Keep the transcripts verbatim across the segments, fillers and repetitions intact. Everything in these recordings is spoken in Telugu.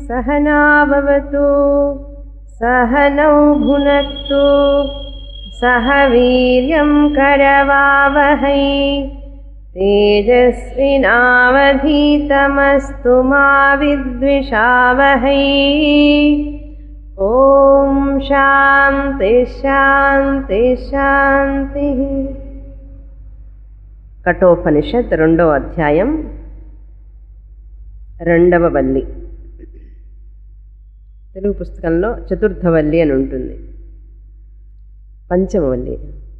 सहना भवतु सहनौ भुनक्तु सह वीर्यं करवावहै तेजस्विनावधीतमस्तु मा विद्विषावहै। ओम शांति शांति शांति। కఠోపనిషత్ రెండవ అధ్యాయం రెండవ వల్లి. తెలుగు పుస్తకంలో చతుర్థ వల్లి అని ఉంటుంది, పంచమ వల్లి.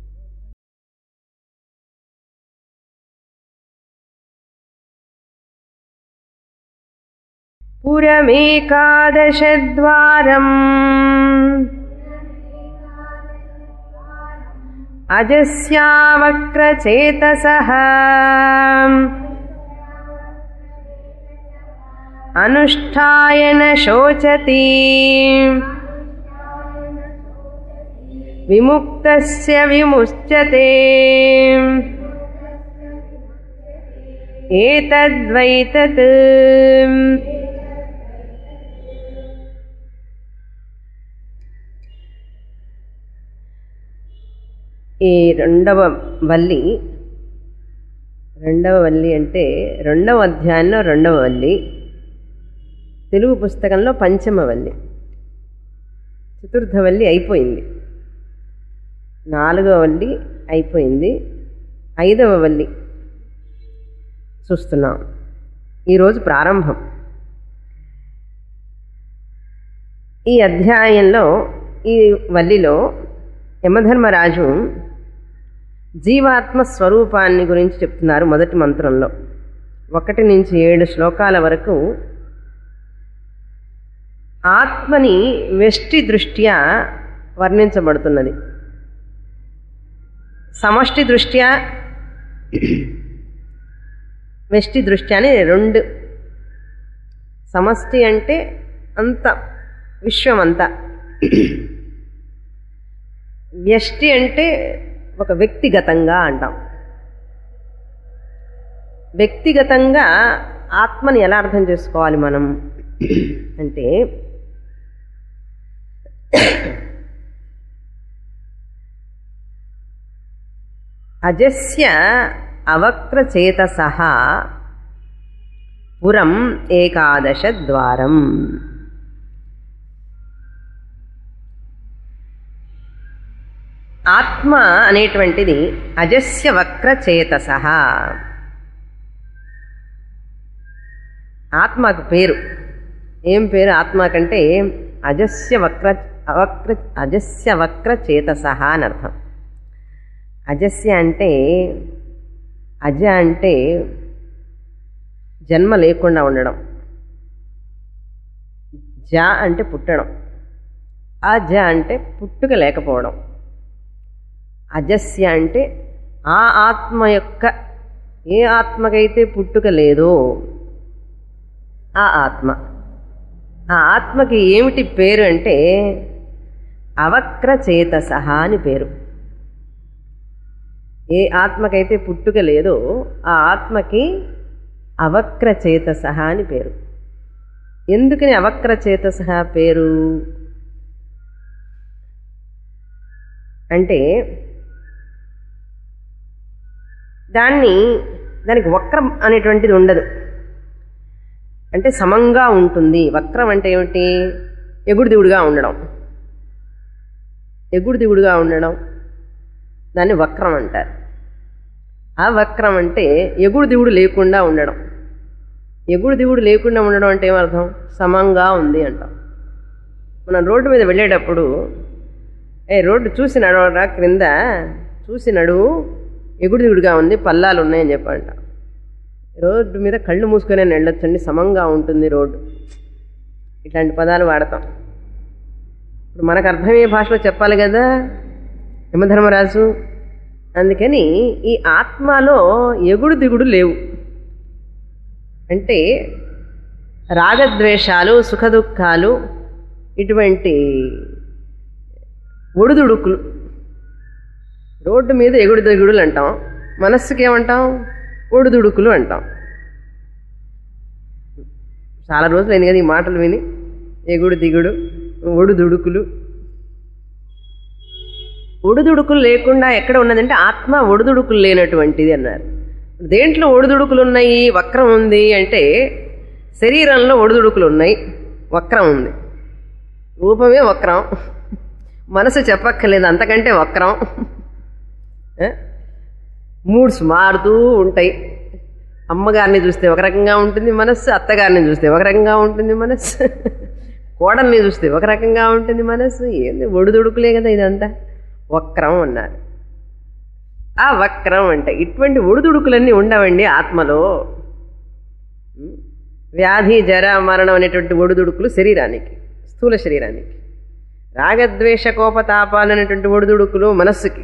పురమేకాదశద్వారం అజస్యావక్రచేతసః అనుష్ఠాయన శోచతి విముక్తస్య విముచ్యతే ఏతద్వైతత్. ఈ రెండవ వల్లి రెండవ వల్లి అంటే రెండవ అధ్యాయంలో రెండవ వల్లి, తెలుగు పుస్తకంలో పంచమ వల్లి. చతుర్థ వల్లి అయిపోయింది, నాలుగవ వల్లి అయిపోయింది, ఐదవ వల్లి చూస్తున్నాం. ఈరోజు ప్రారంభం. ఈ అధ్యాయంలో ఈ వల్లిలో యమధర్మరాజు జీవాత్మ స్వరూపాన్ని గురించి చెప్తున్నారు. మొదటి మంత్రంలో ఒకటి నుంచి ఏడు శ్లోకాల వరకు ఆత్మని వెష్టి దృష్ట్యా వర్ణించబడుతున్నది. సమష్టి దృష్ట్యా, వెష్టి దృష్ట్యా అని రెండు. సమష్టి అంటే అంత విశ్వమంతా, వ్యష్టి అంటే ఒక వ్యక్తిగతంగా అంటాం. వ్యక్తిగతంగా ఆత్మని ఎలా అర్థం చేసుకోవాలి మనం అంటే, అజస్య అవక్రచేతసః పురం ఏకాదశ ద్వారం. ఆత్మ అనేటువంటిది అజస్య వక్రచేతసః. ఆత్మకు పేరు. ఏం పేరు ఆత్మకంటే అజస్య వక్ర అవక్ర అజస్య వక్రచేతసః అని అర్థం. అజస్య అంటే, అజ అంటే జన్మ లేకుండా ఉండడం, జ అంటే పుట్టడం, అజ అంటే పుట్టుక లేకపోవడం. అజస్య అంటే ఆ ఆత్మ యొక్క, ఏ ఆత్మకైతే పుట్టుక లేదో ఆ ఆత్మ. ఆ ఆత్మకి ఏమిటి పేరు అంటే అవక్రచేతసః అని పేరు. ఏ ఆత్మకైతే పుట్టుక లేదో ఆ ఆత్మకి అవక్రచేతసః అని పేరు. ఎందుకని అవక్రచేతసః పేరు అంటే, దాన్ని దానికి వక్రం అనేటువంటిది ఉండదు, అంటే సమంగా ఉంటుంది. వక్రం అంటే ఏమిటి? ఎగుడు దిగుడుగా ఉండడం, ఎగుడు దిగుడుగా ఉండడం, దాన్ని వక్రం అంటారు. ఆ వక్రం అంటే ఎగుడు దిగుడు లేకుండా ఉండడం. ఎగుడు దిగుడు లేకుండా ఉండడం అంటే ఏమర్థం? సమంగా ఉంది అంటాం. మనం రోడ్డు మీద వెళ్ళేటప్పుడు, ఏ రోడ్డు చూసి నడవరా, క్రింద చూసి నడువు, ఎగుడు దిగుడుగా ఉంది, పల్లాలు ఉన్నాయని చెప్పంట. రోడ్డు మీద కళ్ళు మూసుకొని వెళ్ళొచ్చండి, సమంగా ఉంటుంది రోడ్డు. ఇట్లాంటి పదాలు వాడతాం. ఇప్పుడు మనకు అర్థమయ్యే భాషలో చెప్పాలి కదా యమధర్మరాజు. అందుకని ఈ ఆత్మలో ఎగుడు దిగుడు లేవు. అంటే రాగద్వేషాలు, సుఖదుఖాలు, ఇటువంటి ఒడుదుడుకులు. రోడ్డు మీద ఎగుడు దిగుడులు అంటాం, మనస్సుకి ఏమంటాం? ఒడుదుడుకులు అంటాం. చాలా రోజులు అయింది కదా ఈ మాటలు విని. ఎగుడు దిగుడు, ఒడుదుడుకులు. ఒడుదుడుకులు లేకుండా ఎక్కడ ఉన్నదంటే ఆత్మ ఒడుదుడుకులు లేనటువంటిది అన్నారు. దేంట్లో ఒడుదుడుకులు ఉన్నాయి? వక్రం ఉంది అంటే శరీరంలో ఒడుదుడుకులు ఉన్నాయి, వక్రం ఉంది. రూపమే వక్రం, మనసు చెప్పక్కర్లేదు, అంతకంటే వక్రం. మూడ్స్ మారుతూ ఉంటాయి. అమ్మగారిని చూస్తే ఒక రకంగా ఉంటుంది మనస్సు, అత్తగారిని చూస్తే ఒక రకంగా ఉంటుంది మనస్సు, కోడల్ని చూస్తే ఒక రకంగా ఉంటుంది మనస్సు. ఏంది ఒడుదుడుకులే కదా ఇదంతా, వక్రం అన్నారు. ఆ వక్రం అంటే ఇటువంటి ఒడుదుడుకులన్నీ ఉండవండి ఆత్మలో. వ్యాధి జర మరణం అనేటువంటి ఒడుదుడుకులు శరీరానికి, స్థూల శరీరానికి. రాగద్వేష కోపతాపాలు అనేటువంటి ఒడుదుడుకులు మనస్సుకి.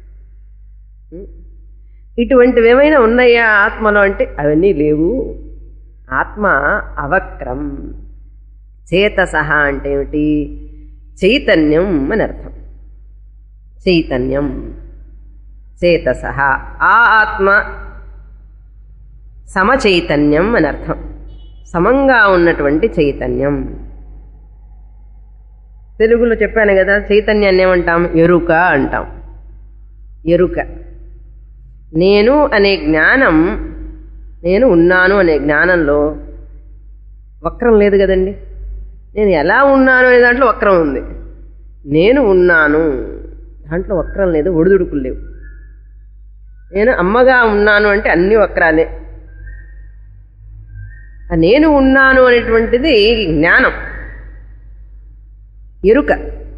ఇటువంటివి ఏమైనా ఉన్నాయా ఆత్మలో అంటే అవన్నీ లేవు. ఆత్మ అవక్రం. చేతసహ అంటే ఏమిటి? చైతన్యం అని అర్థం. చైతన్యం, చేతసహ. ఆ ఆత్మ సమచైతన్యం అని అర్థం. సమంగా ఉన్నటువంటి చైతన్యం. తెలుగులో చెప్పాను కదా, చైతన్యాన్ని ఏమంటాం? ఎరుక అంటాం. ఎరుక. నేను అనే జ్ఞానం, నేను ఉన్నాను అనే జ్ఞానంలో వక్రం లేదు కదండి. నేను ఎలా ఉన్నాను అనే దాంట్లో వక్రం ఉంది. నేను ఉన్నాను దాంట్లో వక్రం లేదు, ఒడిదుడుకులు లేవు. నేను అమ్మగా ఉన్నాను అంటే అన్ని వక్రాలే. నేను ఉన్నాను అనేటువంటిది జ్ఞానం, ఎరుక.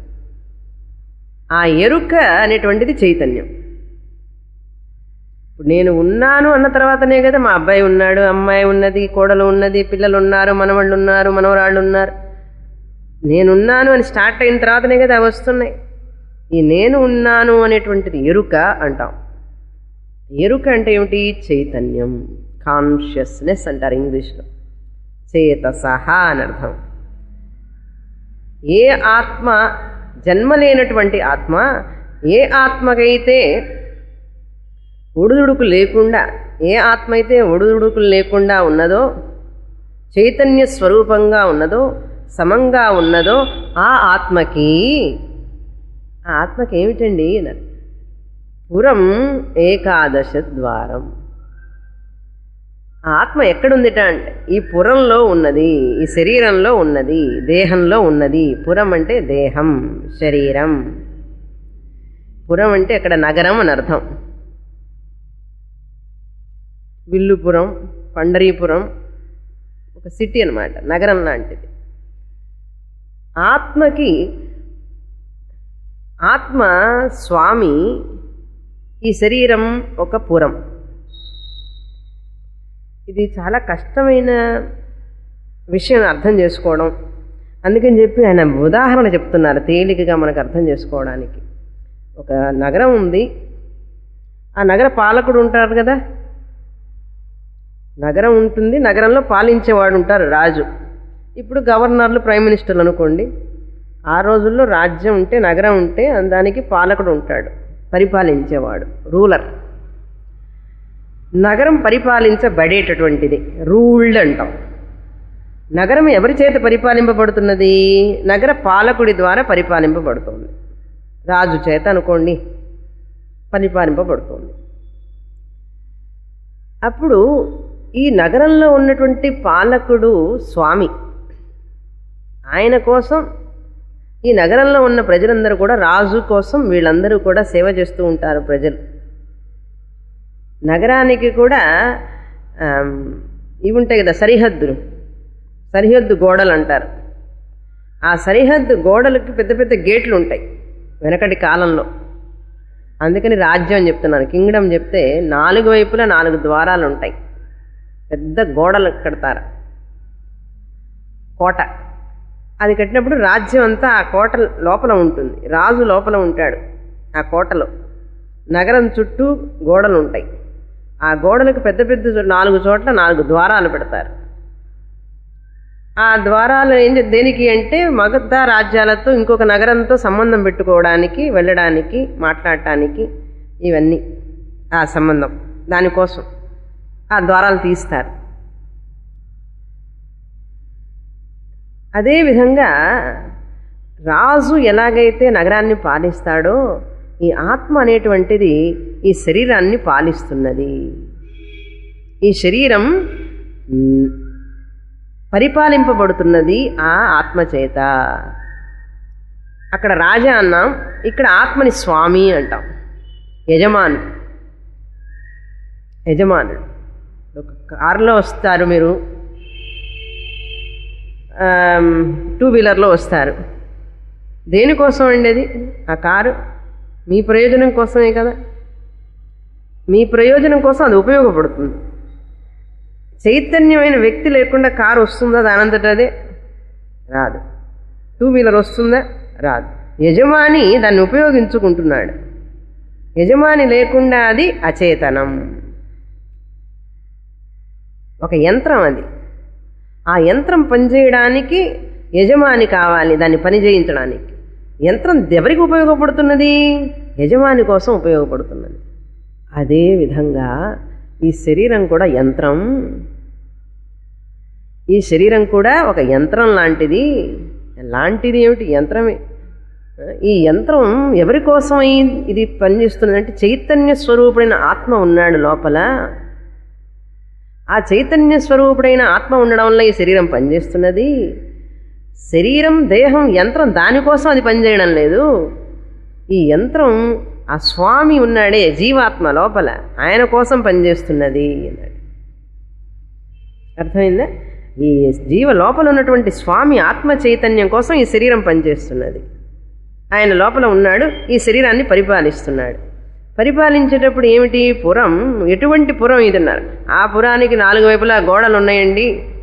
ఆ ఎరుక అనేటువంటిది చైతన్యం. ఇప్పుడు నేను ఉన్నాను అన్న తర్వాతనే కదా మా అబ్బాయి ఉన్నాడు, అమ్మాయి ఉన్నది, కోడలు ఉన్నది, పిల్లలు ఉన్నారు, మనవాళ్ళు ఉన్నారు, మనవరాళ్ళు ఉన్నారు. నేనున్నాను అని స్టార్ట్ అయిన తర్వాతనే కదా అవి వస్తున్నాయి. ఈ నేను ఉన్నాను అనేటువంటిది ఎరుక అంటాం. ఎరుక అంటే ఏమిటి? చైతన్యం, కాన్షియస్నెస్ అంటారు ఇంగ్లీష్లో. చేతసహ అని అర్థం. ఏ ఆత్మ, జన్మలేనటువంటి ఆత్మ, ఏ ఆత్మకైతే ఒడుదుడుకు లేకుండా, ఏ ఆత్మ అయితే ఒడుదుడుకులు లేకుండా ఉన్నదో, చైతన్య స్వరూపంగా ఉన్నదో, సమంగా ఉన్నదో ఆ ఆత్మకి, ఆ ఆత్మకి ఏమిటండి అన్నారు? పురం ఏకాదశ ద్వారం. ఆ ఆత్మ ఎక్కడుందిట అంటే ఈ పురంలో ఉన్నది, ఈ శరీరంలో ఉన్నది, దేహంలో ఉన్నది. పురం అంటే దేహం, శరీరం. పురం అంటే అక్కడ నగరం అని అర్థం. విల్లుపురం, పండరీపురం ఒక సిటీ అన్నమాట, నగరం లాంటిది. ఆత్మకి, ఆత్మ స్వామి, ఈ శరీరం ఒక పురం. ఇది చాలా కష్టమైన విషయం అర్థం చేసుకోవడం. అందుకని చెప్పి ఆయన ఉదాహరణ చెప్తున్నారు తేలికగా మనకు అర్థం చేసుకోవడానికి. ఒక నగరం ఉంది, ఆ నగర పాలకుడు ఉంటారు కదా, నగరం ఉంటుంది, నగరంలో పాలించేవాడు ఉంటారు, రాజు. ఇప్పుడు గవర్నర్లు, ప్రైమ్ మినిస్టర్లు అనుకోండి. ఆ రోజుల్లో రాజ్యం ఉంటే, నగరం ఉంటే దానికి పాలకుడు ఉంటాడు, పరిపాలించేవాడు, రూలర్. నగరం పరిపాలించబడేటటువంటిది, రూల్డ్ అంటాం. నగరం ఎవరి చేత పరిపాలింపబడుతున్నది? నగర పాలకుడి ద్వారా పరిపాలింపబడుతుంది. రాజు చేత అనుకోండి పరిపాలింపబడుతుంది. అప్పుడు ఈ నగరంలో ఉన్నటువంటి పాలకుడు స్వామి. ఆయన కోసం ఈ నగరంలో ఉన్న ప్రజలందరూ కూడా, రాజు కోసం వీళ్ళందరూ కూడా సేవ చేస్తూ ఉంటారు ప్రజలు. నగరానికి కూడా ఇవి ఉంటాయి కదా, సరిహద్దులు, సరిహద్దు గోడలు అంటారు. ఆ సరిహద్దు గోడలకి పెద్ద పెద్ద గేట్లు ఉంటాయి వెనకటి కాలంలో. అందుకని రాజ్యం అని చెప్తున్నాను. కింగ్డమ్ చెప్తే నాలుగు వైపులా నాలుగు ద్వారాలు ఉంటాయి, పెద్ద గోడలు కడతారు, కోట. అది కట్టినప్పుడు రాజ్యం అంతా ఆ కోట లోపల ఉంటుంది, రాజు లోపల ఉంటాడు ఆ కోటలో. నగరం చుట్టూ గోడలు ఉంటాయి. ఆ గోడలకు పెద్ద పెద్ద నాలుగు చోట్ల నాలుగు ద్వారాలు పెడతారు. ఆ ద్వారాలు ఏం దేనికి అంటే మగధ రాజ్యాలతో ఇంకొక నగరంతో సంబంధం పెట్టుకోవడానికి, వెళ్ళడానికి, మాట్లాడటానికి, ఇవన్నీ ఆ సంబంధం, దానికోసం ఆ ద్వారాలు తీస్తారు. అదేవిధంగా రాజు ఎలాగైతే నగరాన్ని పాలిస్తాడో ఈ ఆత్మ అనేటువంటిది ఈ శరీరాన్ని పాలిస్తున్నది. ఈ శరీరం పరిపాలింపబడుతున్నది ఆ ఆత్మ చేత. అక్కడ రాజా అన్నాం, ఇక్కడ ఆత్మని స్వామి అంటాం. యజమాను యజమానుడు. ఒక కారులో వస్తారు, మీరు టూ వీలర్లో వస్తారు. దేనికోసం అండి అది? ఆ కారు మీ ప్రయోజనం కోసమే కదా. మీ ప్రయోజనం కోసం అది ఉపయోగపడుతుంది. చైతన్యమైన వ్యక్తి లేకుండా కారు వస్తుందా? దానంతట అదే రాదు. టూ వీలర్ వస్తుందా? రాదు. యజమాని దాన్ని ఉపయోగించుకుంటున్నాడు. యజమాని లేకుండా అది అచేతనం, ఒక యంత్రం అది. ఆ యంత్రం పనిచేయడానికి యజమాని కావాలి, దాన్ని పని చేయించడానికి. యంత్రం ఎవరికి ఉపయోగపడుతున్నది? యజమాని కోసం ఉపయోగపడుతున్నది. అదేవిధంగా ఈ శరీరం కూడా యంత్రం. ఈ శరీరం కూడా ఒక యంత్రం లాంటిది. లాంటిది ఏమిటి? యంత్రమే. ఈ యంత్రం ఎవరి కోసం ఇది పనిచేస్తున్నదంటే చైతన్య స్వరూపుడైన ఆత్మ ఉన్నాడు లోపల. ఆ చైతన్య స్వరూపుడైన ఆత్మ ఉండడం వల్ల ఈ శరీరం పనిచేస్తున్నది. శరీరం, దేహం, యంత్రం దానికోసం అది పనిచేయడం లేదు. ఈ యంత్రం ఆ స్వామి ఉన్నాడే జీవాత్మ లోపల, ఆయన కోసం పనిచేస్తున్నది అన్నాడు. అర్థమైందా? ఈ జీవ లోపల ఉన్నటువంటి స్వామి ఆత్మ చైతన్యం కోసం ఈ శరీరం పనిచేస్తున్నది. ఆయన లోపల ఉన్నాడు, ఈ శరీరాన్ని పరిపాలిస్తున్నాడు. పరిపాలించేటప్పుడు ఏమిటి? పురం. ఎటువంటి పురం ఇది అన్నారు? ఆ పురానికి నాలుగు వైపులా గోడలు ఉన్నాయండి,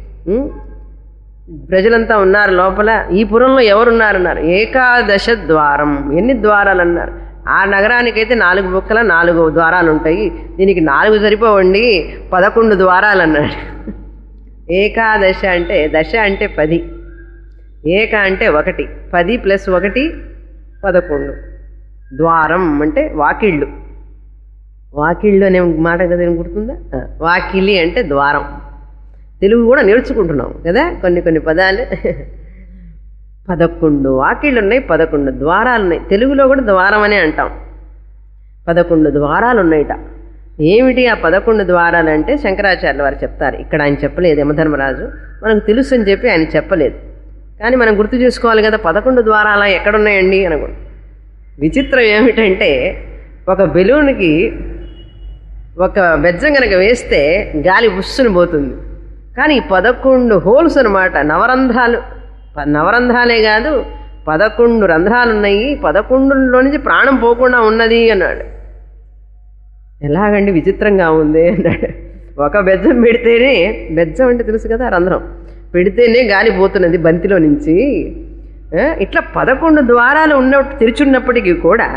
ప్రజలంతా ఉన్నారు లోపల. ఈ పురంలో ఎవరున్నారన్నారు? ఏకాదశ ద్వారం. ఎన్ని ద్వారాలు అన్నారు? ఆ నగరానికైతే నాలుగు బుక్కల నాలుగు ద్వారాలు ఉంటాయి, దీనికి నాలుగు సరిపోవండి, పదకొండు ద్వారాలు అన్నాడు. ఏకాదశ అంటే, దశ అంటే పది, ఏక అంటే ఒకటి, పది ప్లస్ ఒకటి పదకొండు. ద్వారం అంటే వాకిళ్ళు. వాకిళ్ళు అనే మాట కదా గుర్తుందా? వాకిలి అంటే ద్వారం. తెలుగు కూడా నేర్చుకుంటున్నాం కదా కొన్ని కొన్ని పదాలు. పదకొండు వాకిళ్ళు ఉన్నాయి, పదకొండు ద్వారాలు ఉన్నాయి. తెలుగులో కూడా ద్వారం అనే అంటాం. పదకొండు ద్వారాలు ఉన్నాయిట. ఏమిటి ఆ పదకొండు ద్వారాలు అంటే శంకరాచార్యుల వారు చెప్తారు. ఇక్కడ ఆయన చెప్పలేదు, యమధర్మరాజు మనకు తెలుసు అని చెప్పి ఆయన చెప్పలేదు. కానీ మనం గుర్తు చేసుకోవాలి కదా, పదకొండు ద్వారాలు ఎక్కడున్నాయండి అనుకోండి. విచిత్రం ఏమిటంటే, ఒక బెలూన్కి ఒక బెజ్జం కనుక వేస్తే గాలి బుస్సును పోతుంది. కానీ పదకొండు హోల్స్ అనమాట, నవరంధ్రాలు. నవరంధ్రాలే కాదు, పదకొండు రంధ్రాలు ఉన్నాయి. పదకొండులో నుంచి ప్రాణం పోకుండా ఉన్నది అన్నాడు. ఎలాగండి, విచిత్రంగా ఉంది అన్నాడు. ఒక బెజ్జం పెడితేనే, బెజ్జం అంటే తెలుసు కదా రంధ్రం, పెడితేనే గాలి పోతున్నది బంతిలో నుంచి. ఇట్లా పదకొండు ద్వారాలు ఉన్నట్టు తెరిచున్నప్పటికీ కూడా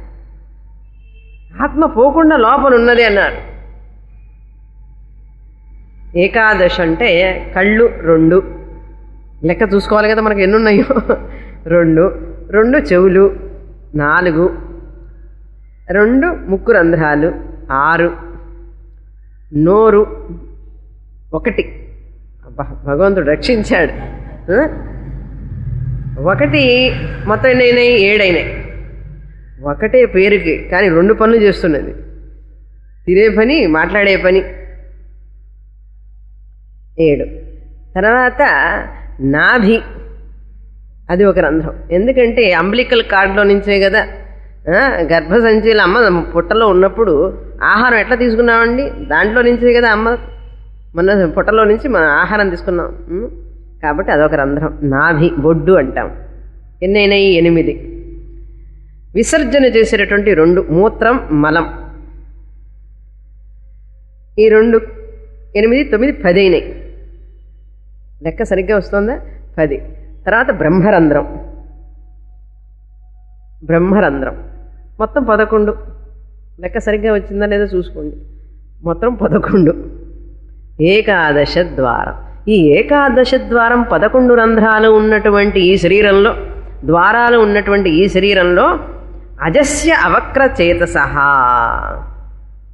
ఆత్మ పోకుండా లోపల ఉన్నది అన్నారు. ఏకాదశ అంటే కళ్ళు రెండు, లెక్క చూసుకోవాలి కదా మనకు ఎన్నున్నాయో. రెండు రెండు చెవులు నాలుగు, రెండు ముక్కు రంధ్రాలు ఆరు, నోరు ఒకటి. అబ్బా, భగవంతుడు రక్షించాడు. ఒకటి మొత్తం ఎన్నైనాయి? ఏడైనాయి. ఒకటే పేరుకి, కానీ రెండు పనులు చేస్తున్నది. తినే పని, మాట్లాడే పని. ఏడు. తర్వాత నాభి, అది ఒక రంధ్రం. ఎందుకంటే అంబ్లికల్ కార్డులో నుంచే కదా, గర్భసంచిలో అమ్మ పుట్టలో ఉన్నప్పుడు ఆహారం ఎట్లా తీసుకున్నామండి? దాంట్లో నుంచే కదా అమ్మ మన పుట్టలో నుంచి మనం ఆహారం తీసుకున్నాం. కాబట్టి అదొక రంధ్రం, నాభి, బొడ్డు అంటాం. ఎన్నైనాయి? ఎనిమిది. విసర్జన చేసేటటువంటి రెండు, మూత్రం మలం. ఈ రెండు ఎనిమిది తొమ్మిది పది అయినాయి. లెక్క సరిగ్గా వస్తుందా? పది. తర్వాత బ్రహ్మరంధ్రం, బ్రహ్మరంధ్రం మొత్తం పదకొండు. లెక్క సరిగ్గా వచ్చిందా లేదో చూసుకోండి. మొత్తం పదకొండు. ఏకాదశ ద్వారం. ఈ ఏకాదశ ద్వారం, పదకొండు రంధ్రాలు ఉన్నటువంటి ఈ శరీరంలో, ద్వారాలు ఉన్నటువంటి ఈ శరీరంలో అజస్య అవక్ర చేతసః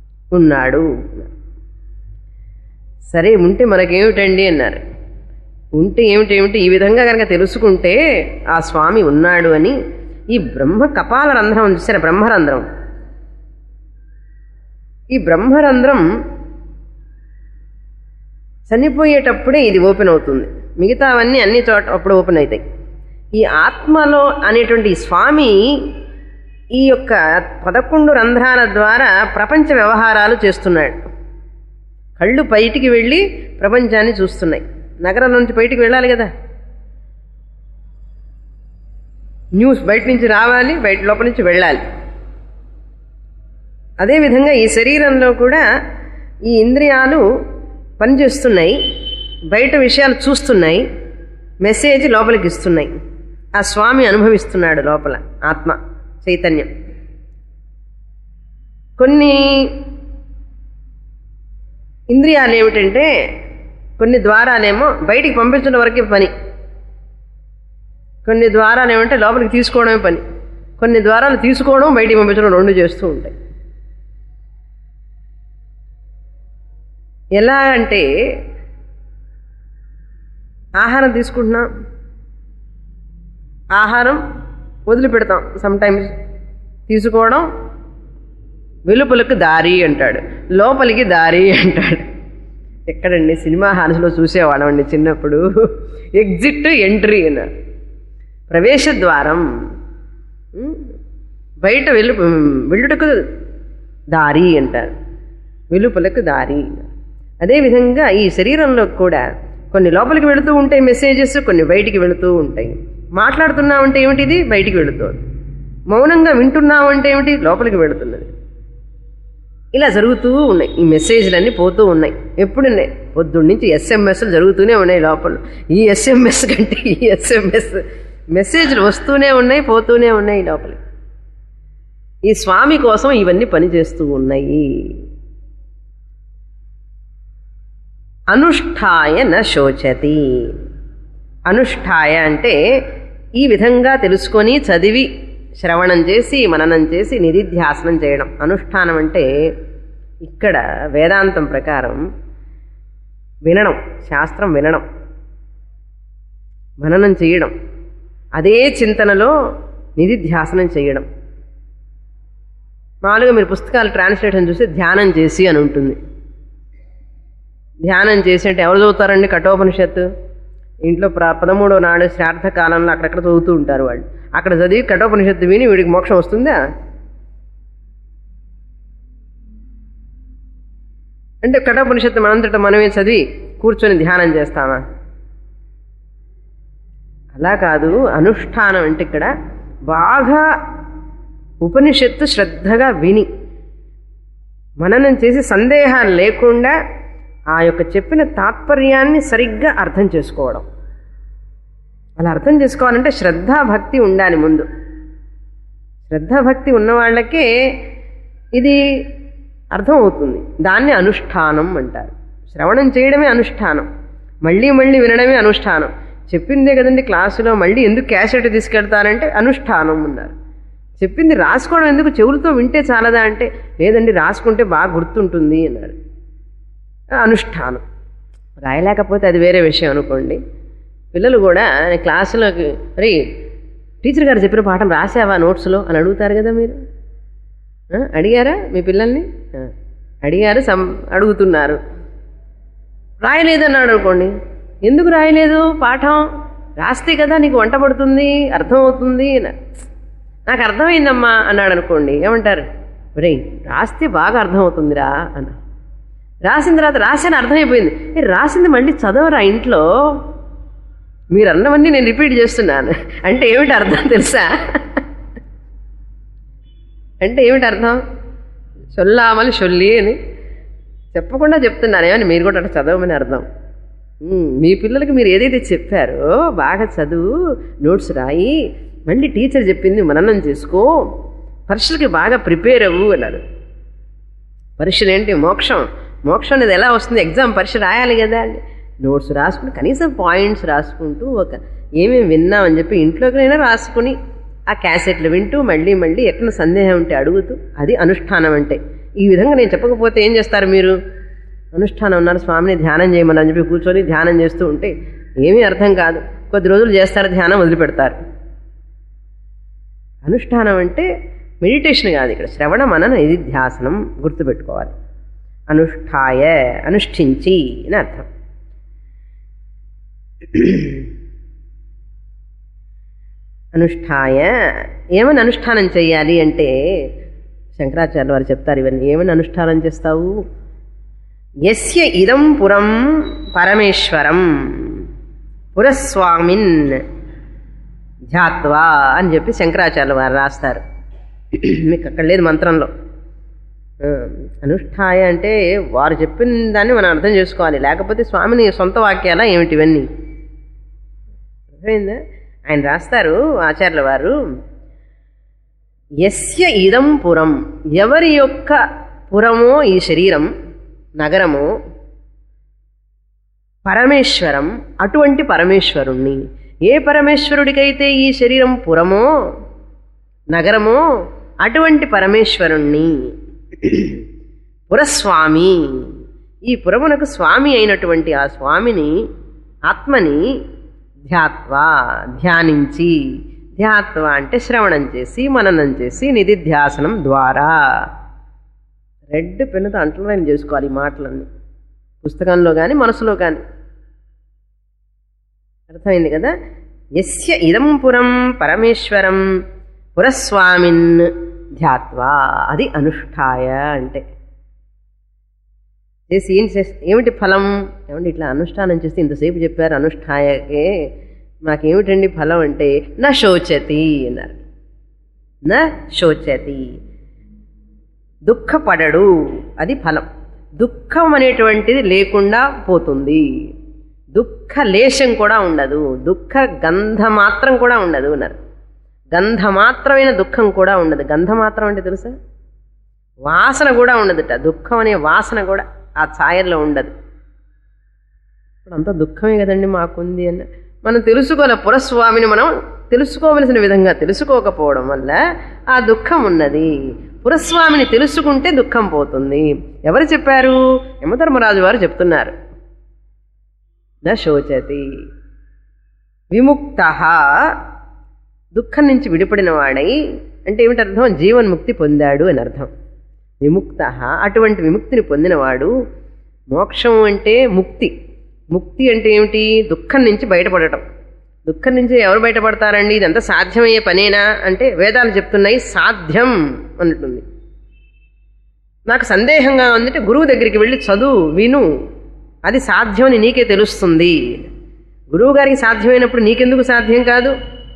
ఉన్నాడు. సరే, ఉంటే మనకేమిటండి అన్నారు. ఉంటే ఏమిటి ఏమిటి ఈ విధంగా కనుక తెలుసుకుంటే ఆ స్వామి ఉన్నాడు అని ఈ బ్రహ్మ కపాల రంధ్రం చూసారా, బ్రహ్మరంధ్రం. ఈ బ్రహ్మరంధ్రం చనిపోయేటప్పుడే ఇది ఓపెన్ అవుతుంది, మిగతావన్నీ అన్ని చోట అప్పుడు ఓపెన్ అవుతాయి. ఈ ఆత్మలో అనేటువంటి స్వామి ఈ యొక్క పదకొండు రంధ్రాల ద్వారా ప్రపంచ వ్యవహారాలు చేస్తున్నాడు. కళ్ళు బయటికి వెళ్ళి ప్రపంచాన్ని చూస్తున్నాయి. నగరం నుంచి బయటికి వెళ్ళాలి కదా, న్యూస్ బయట నుంచి రావాలి, బయట లోపల నుంచి వెళ్ళాలి. అదేవిధంగా ఈ శరీరంలో కూడా ఈ ఇంద్రియాలు పనిచేస్తున్నాయి, బయట విషయాలు చూస్తున్నాయి, మెసేజ్ లోపలికి ఇస్తున్నాయి. ఆ స్వామి అనుభవిస్తున్నాడు లోపల, ఆత్మ చైతన్యం. కొన్ని ఇంద్రియాలు ఏమిటంటే, కొన్ని ద్వారాలేమో బయటికి పంపించడం వరకే పని, కొన్ని ద్వారాలు ఏమంటే లోపలికి తీసుకోవడమే పని, కొన్ని ద్వారాలు తీసుకోవడం బయటికి పంపించడం రెండు చేస్తూ ఉంటాయి. ఎలా అంటే ఆహారం తీసుకుంటున్నాం, ఆహారం వదిలిపెడతాం, సమ్టైమ్స్ తీసుకోవడం వెలుపలకు దారి అంటాడు, లోపలికి దారి అంటాడు. ఎక్కడండి సినిమా హాల్స్లో చూసేవాళ్ళం అండి చిన్నప్పుడు, ఎగ్జిట్ ఎంట్రీ అన్న ప్రవేశ ద్వారం, బయట వెలు వెళ్ళుటకు దారి అంటారు, వెలుపలకు దారి. అదేవిధంగా ఈ శరీరంలో కూడా కొన్ని లోపలికి వెళుతూ ఉంటాయి మెసేజెస్, కొన్ని బయటికి వెళుతూ ఉంటాయి. మాట్లాడుతున్నామంటే ఏమిటిది బయటికి వెళుతుంది, మౌనంగా వింటున్నామంటే ఏమిటి లోపలికి వెళుతున్నది. ఇలా జరుగుతూ ఉన్నాయి, ఈ మెసేజ్లన్నీ పోతూ ఉన్నాయి. ఎప్పుడున్నాయి పొద్దున్న నుంచి ఎస్ఎంఎస్లు జరుగుతూనే ఉన్నాయి లోపల. ఈ ఎస్ఎంఎస్ కంటే ఈ ఎస్ఎంఎస్ మెసేజ్లు వస్తూనే ఉన్నాయి, పోతూనే ఉన్నాయి లోపలికి. ఈ స్వామి కోసం ఇవన్నీ పనిచేస్తూ ఉన్నాయి. అనుష్ఠాయ న శోచతి. అనుష్ఠాయ అంటే ఈ విధంగా తెలుసుకొని చదివి శ్రవణం చేసి మననం చేసి నిధిధ్యాసనం చేయడం. అనుష్ఠానం అంటే ఇక్కడ వేదాంతం ప్రకారం వినడం, శాస్త్రం వినడం, మననం చేయడం, అదే చింతనలో నిధిధ్యాసనం చేయడం. మామూలుగా మీరు పుస్తకాలు ట్రాన్స్లేషన్ చూస్తే ధ్యానం చేసి అని ఉంటుంది. ధ్యానం చేసి అంటే ఎవరు చదువుతారండి కఠోపనిషత్తు? ఇంట్లో ప్ర పదమూడో నాడు శ్రాద్ధ కాలంలో అక్కడక్కడ చదువుతూ ఉంటారు వాళ్ళు. అక్కడ చదివి కఠోపనిషత్తు విని వీడికి మోక్షం వస్తుందా? అంటే కఠోపనిషత్తు మనంతట మనమే చదివి కూర్చొని ధ్యానం చేస్తామా? అలా కాదు. అనుష్ఠానం అంటే ఇక్కడ బాగా ఉపనిషత్తు శ్రద్ధగా విని మననం చేసి సందేహాలు లేకుండా ఆ యొక్క చెప్పిన తాత్పర్యాన్ని సరిగ్గా అర్థం చేసుకోవడం. అలా అర్థం చేసుకోవాలంటే శ్రద్ధాభక్తి ఉండాలి ముందు. శ్రద్ధాభక్తి ఉన్న వాళ్ళకే ఇది అర్థం అవుతుంది. దాన్ని అనుష్ఠానం అంటారు. శ్రవణం చేయడమే అనుష్ఠానం, మళ్ళీ మళ్ళీ వినడమే అనుష్ఠానం. చెప్పిందే కదండి క్లాసులో, మళ్ళీ ఎందుకు క్యాసెట్ తీసుకెళ్తారంటే అనుష్ఠానం అన్నారు. చెప్పింది రాసుకోవడం ఎందుకు, చెవులతో వింటే చాలదా అంటే లేదండి రాసుకుంటే బాగా గుర్తుంటుంది అన్నారు. అనుష్ఠానం. రాయలేకపోతే అది వేరే విషయం అనుకోండి. పిల్లలు కూడా క్లాసులోకి మరి టీచర్ గారు చెప్పిన పాఠం రాసావా నోట్స్లో అని అడుగుతారు కదా. మీరు అడిగారా మీ పిల్లల్ని? అడిగారు, సం అడుగుతున్నారు. రాయలేదన్నాడు అనుకోండి, ఎందుకు రాయలేదు పాఠం? రాస్తే కదా నీకు వంట పడుతుంది, అర్థమవుతుంది. నాకు అర్థమైందమ్మా అన్నాడు అనుకోండి, ఏమంటారు? రే రాస్తే బాగా అర్థమవుతుందిరా అన్న. రాసిన తర్వాత రాసాను అర్థమైపోయింది, రాసింది మళ్ళీ చదవరా ఇంట్లో, మీరు అన్నవన్నీ నేను రిపీట్ చేస్తున్నాను అంటే ఏమిటి అర్థం తెలుసా? అంటే ఏమిటి అర్థం? చొల్లామని చొల్లి అని చెప్పకుండా చెప్తున్నాను, ఏమని మీరు కూడా అట్లా చదవమని అర్థం. మీ పిల్లలకి మీరు ఏదైతే చెప్పారో బాగా చదువు, నోట్స్ రాయి, మళ్ళీ టీచర్ చెప్పింది మననం చేసుకో, పరీక్షలకి బాగా ప్రిపేర్ అవ్వు అన్నారు. పరీక్షలు ఏంటి? మోక్షం. మోక్షం అనేది ఎలా వస్తుంది? ఎగ్జామ్ పరీక్ష రాయాలి కదా అండి. నోట్స్ రాసుకుని కనీసం పాయింట్స్ రాసుకుంటూ ఒక ఏమేమి విన్నామని చెప్పి ఇంట్లోకైనా రాసుకుని ఆ క్యాసెట్లు వింటూ మళ్ళీ మళ్ళీ ఎక్కడ సందేహం ఉంటే అడుగుతూ, అది అనుష్ఠానం అంటే. ఈ విధంగా నేను చెప్పకపోతే ఏం చేస్తారు మీరు? అనుష్ఠానం ఉన్నారు, స్వామిని ధ్యానం చేయమని చెప్పి కూర్చొని ధ్యానం చేస్తూ ఉంటే ఏమీ అర్థం కాదు. కొద్ది రోజులు చేస్తారు, ధ్యానం వదిలిపెడతారు. అనుష్ఠానం అంటే మెడిటేషన్ కాదు, ఇక్కడ శ్రవణ మనన నిధిధ్యాసనం గుర్తుపెట్టుకోవాలి. అనుష్ఠాయ అనుష్ఠించి అని అర్థం. అనుష్ఠాయ ఏమని అనుష్ఠానం చేయాలి అంటే శంకరాచార్య వారు చెప్తారు ఇవన్నీ. ఏమని అనుష్ఠానం చేస్తావు? యస్య ఇదం పురం పరమేశ్వరం పురస్వామిన్ ధ్యాత్వా అని చెప్పి శంకరాచార్య వారు రాస్తారు. మీకు అక్కడ లేదు మంత్రంలో. అనుష్ఠాయ అంటే వారు చెప్పిన దాన్ని మనం అర్థం చేసుకోవాలి, లేకపోతే స్వామిని సొంత వాక్యాలా ఏమిటి ఇవన్నీ? అర్థమైందా? ఆయన రాస్తారు ఆచార్యుల వారు, యస్య ఇదం పురం, ఎవరి యొక్క పురమో ఈ శరీరం నగరము, పరమేశ్వరం అటువంటి పరమేశ్వరుణ్ణి, ఏ పరమేశ్వరుడికైతే ఈ శరీరం పురమో నగరమో అటువంటి పరమేశ్వరుణ్ణి, పురస్వామి ఈ పురమునకు స్వామి అయినటువంటి ఆ స్వామిని ఆత్మని ధ్యాత్వా ధ్యానించి, ధ్యాత్వా అంటే శ్రవణం చేసి మననం చేసి నిధిధ్యాసనం ద్వారా. రెడ్ పెన్నుతో అంటర్లైన్ చేసుకోవాలి ఈ మాటలన్నీ, పుస్తకంలో కానీ మనసులో కానీ. అర్థమైంది కదా? యస్య ఇదం పురం పరమేశ్వరం పురస్వామిన్ ధ్యాత్వా, అది అనుష్ఠాయ అంటే. చేసి ఏం చేస్తే ఏమిటి ఫలం? ఏమంటే ఇట్లా అనుష్ఠానం చేస్తే ఇంతసేపు చెప్పారు అనుష్ఠాయకే, మాకేమిటండి ఫలం అంటే నా శోచతి అన్నారు. నా శోచతి, దుఃఖపడడు, అది ఫలం. దుఃఖం అనేటువంటిది లేకుండా పోతుంది, దుఃఖ లేశం కూడా ఉండదు, దుఃఖ గంధమాత్రం కూడా ఉండదు అన్నారు. గంధమాత్రమైన దుఃఖం కూడా ఉండదు. గంధమాత్రం అంటే తెలుసా? వాసన కూడా ఉండదుట, దుఃఖం అనే వాసన కూడా ఆ ఛాయల్లో ఉండదు. ఇప్పుడు అంతా దుఃఖమే కదండి మాకుంది అన్న మనం తెలుసుకోవాలి. పురస్వామిని మనం తెలుసుకోవలసిన విధంగా తెలుసుకోకపోవడం వల్ల ఆ దుఃఖం ఉన్నది. పురస్వామిని తెలుసుకుంటే దుఃఖం పోతుంది. ఎవరు చెప్పారు? యమధర్మరాజు వారు చెప్తున్నారు. న శోచతి, విముక్త, దుఃఖం నుంచి విడిపడిన వాడై అంటే ఏమిటి అర్థం? జీవన్ముక్తి పొందాడు అని అర్థం. విముక్త, అటువంటి విముక్తిని పొందినవాడు. మోక్షం అంటే ముక్తి. ముక్తి అంటే ఏమిటి? దుఃఖం నుంచి బయటపడటం. దుఃఖం నుంచి ఎవరు బయటపడతారండి? ఇదంతా సాధ్యమయ్యే పనేనా అంటే వేదాలు చెప్తున్నాయి సాధ్యం అంటుంది. నాకు సందేహంగా ఉందంటే గురువు దగ్గరికి వెళ్ళి చదువు, విను, అది సాధ్యమని నీకే తెలుస్తుంది. గురువు గారికి సాధ్యమైనప్పుడు నీకెందుకు సాధ్యం కాదు?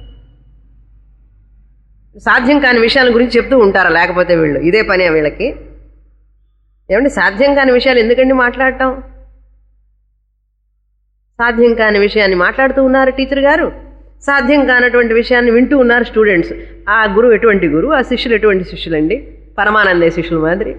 సాధ్యం కాని విషయాల గురించి చెప్తూ ఉంటారా? లేకపోతే వీళ్ళు ఇదే పనే వీళ్ళకి. ఏమంటే సాధ్యం కాని విషయాలు ఎందుకండి మాట్లాడటం? సాధ్యం కాని విషయాన్ని మాట్లాడుతూ ఉన్నారు టీచర్ గారు, సాధ్యం కానటువంటి విషయాన్ని వింటూ ఉన్నారు స్టూడెంట్స్. ఆ గురువు ఎటువంటి గురువు, ఆ శిష్యులు ఎటువంటి శిష్యులండి? పరమానందే శిష్యుల మాదిరి.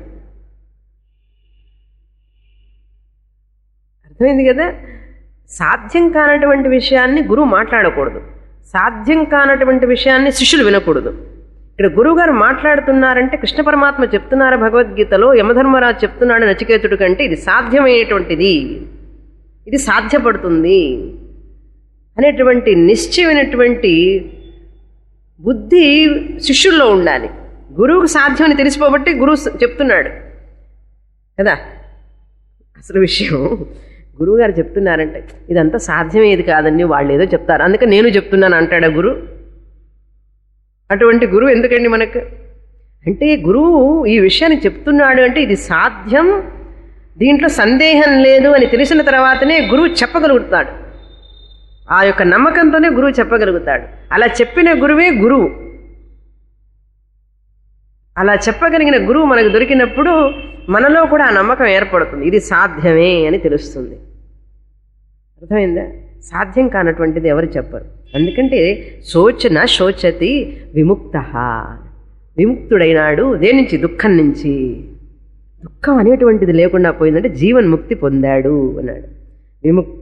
అర్థమైంది కదా? సాధ్యం కానటువంటి విషయాన్ని గురువు మాట్లాడకూడదు, సాధ్యం కానటువంటి విషయాన్ని శిష్యులు వినకూడదు. ఇక్కడ గురువుగారు మాట్లాడుతున్నారంటే కృష్ణ పరమాత్మ చెప్తున్నారు భగవద్గీతలో, యమధర్మరాజు చెప్తున్నాడు నచికేతుడు కంటే ఇది సాధ్యమయ్యేటువంటిది, ఇది సాధ్యపడుతుంది అనేటువంటి నిశ్చయమైనటువంటి బుద్ధి శిష్యుల్లో ఉండాలి. గురువుకు సాధ్యమని తెలిసిపోబట్టి గురువు చెప్తున్నాడు కదా. అసలు విషయం గురువుగారు చెప్తున్నారంటే ఇదంతా సాధ్యమేది కాదండి, వాళ్ళు ఏదో చెప్తారు అందుకే నేను చెప్తున్నాను అంటాడా గురువు? అటువంటి గురువు ఎందుకండి మనకు? అంటే గురువు ఈ విషయాన్ని చెప్తున్నాడు అంటే ఇది సాధ్యం, దీంట్లో సందేహం లేదు అని తెలిసిన తర్వాతనే గురువు చెప్పగలుగుతాడు. ఆ యొక్క నమ్మకంతోనే గురువు చెప్పగలుగుతాడు. అలా చెప్పిన గురువే గురువు. అలా చెప్పగలిగిన గురువు మనకు దొరికినప్పుడు మనలో కూడా ఆ నమ్మకం ఏర్పడుతుంది, ఇది సాధ్యమే అని తెలుస్తుంది. అర్థమైందా? సాధ్యం కానటువంటిది ఎవరు చెప్పరు. అందుకంటే శోచన శోచతి విముక్త, విముక్తుడైనాడు దేని నుంచి? దుఃఖం నుంచి. దుఃఖం అనేటువంటిది లేకుండా పోయిందంటే జీవన్ముక్తి పొందాడు అన్నాడు. విముక్త,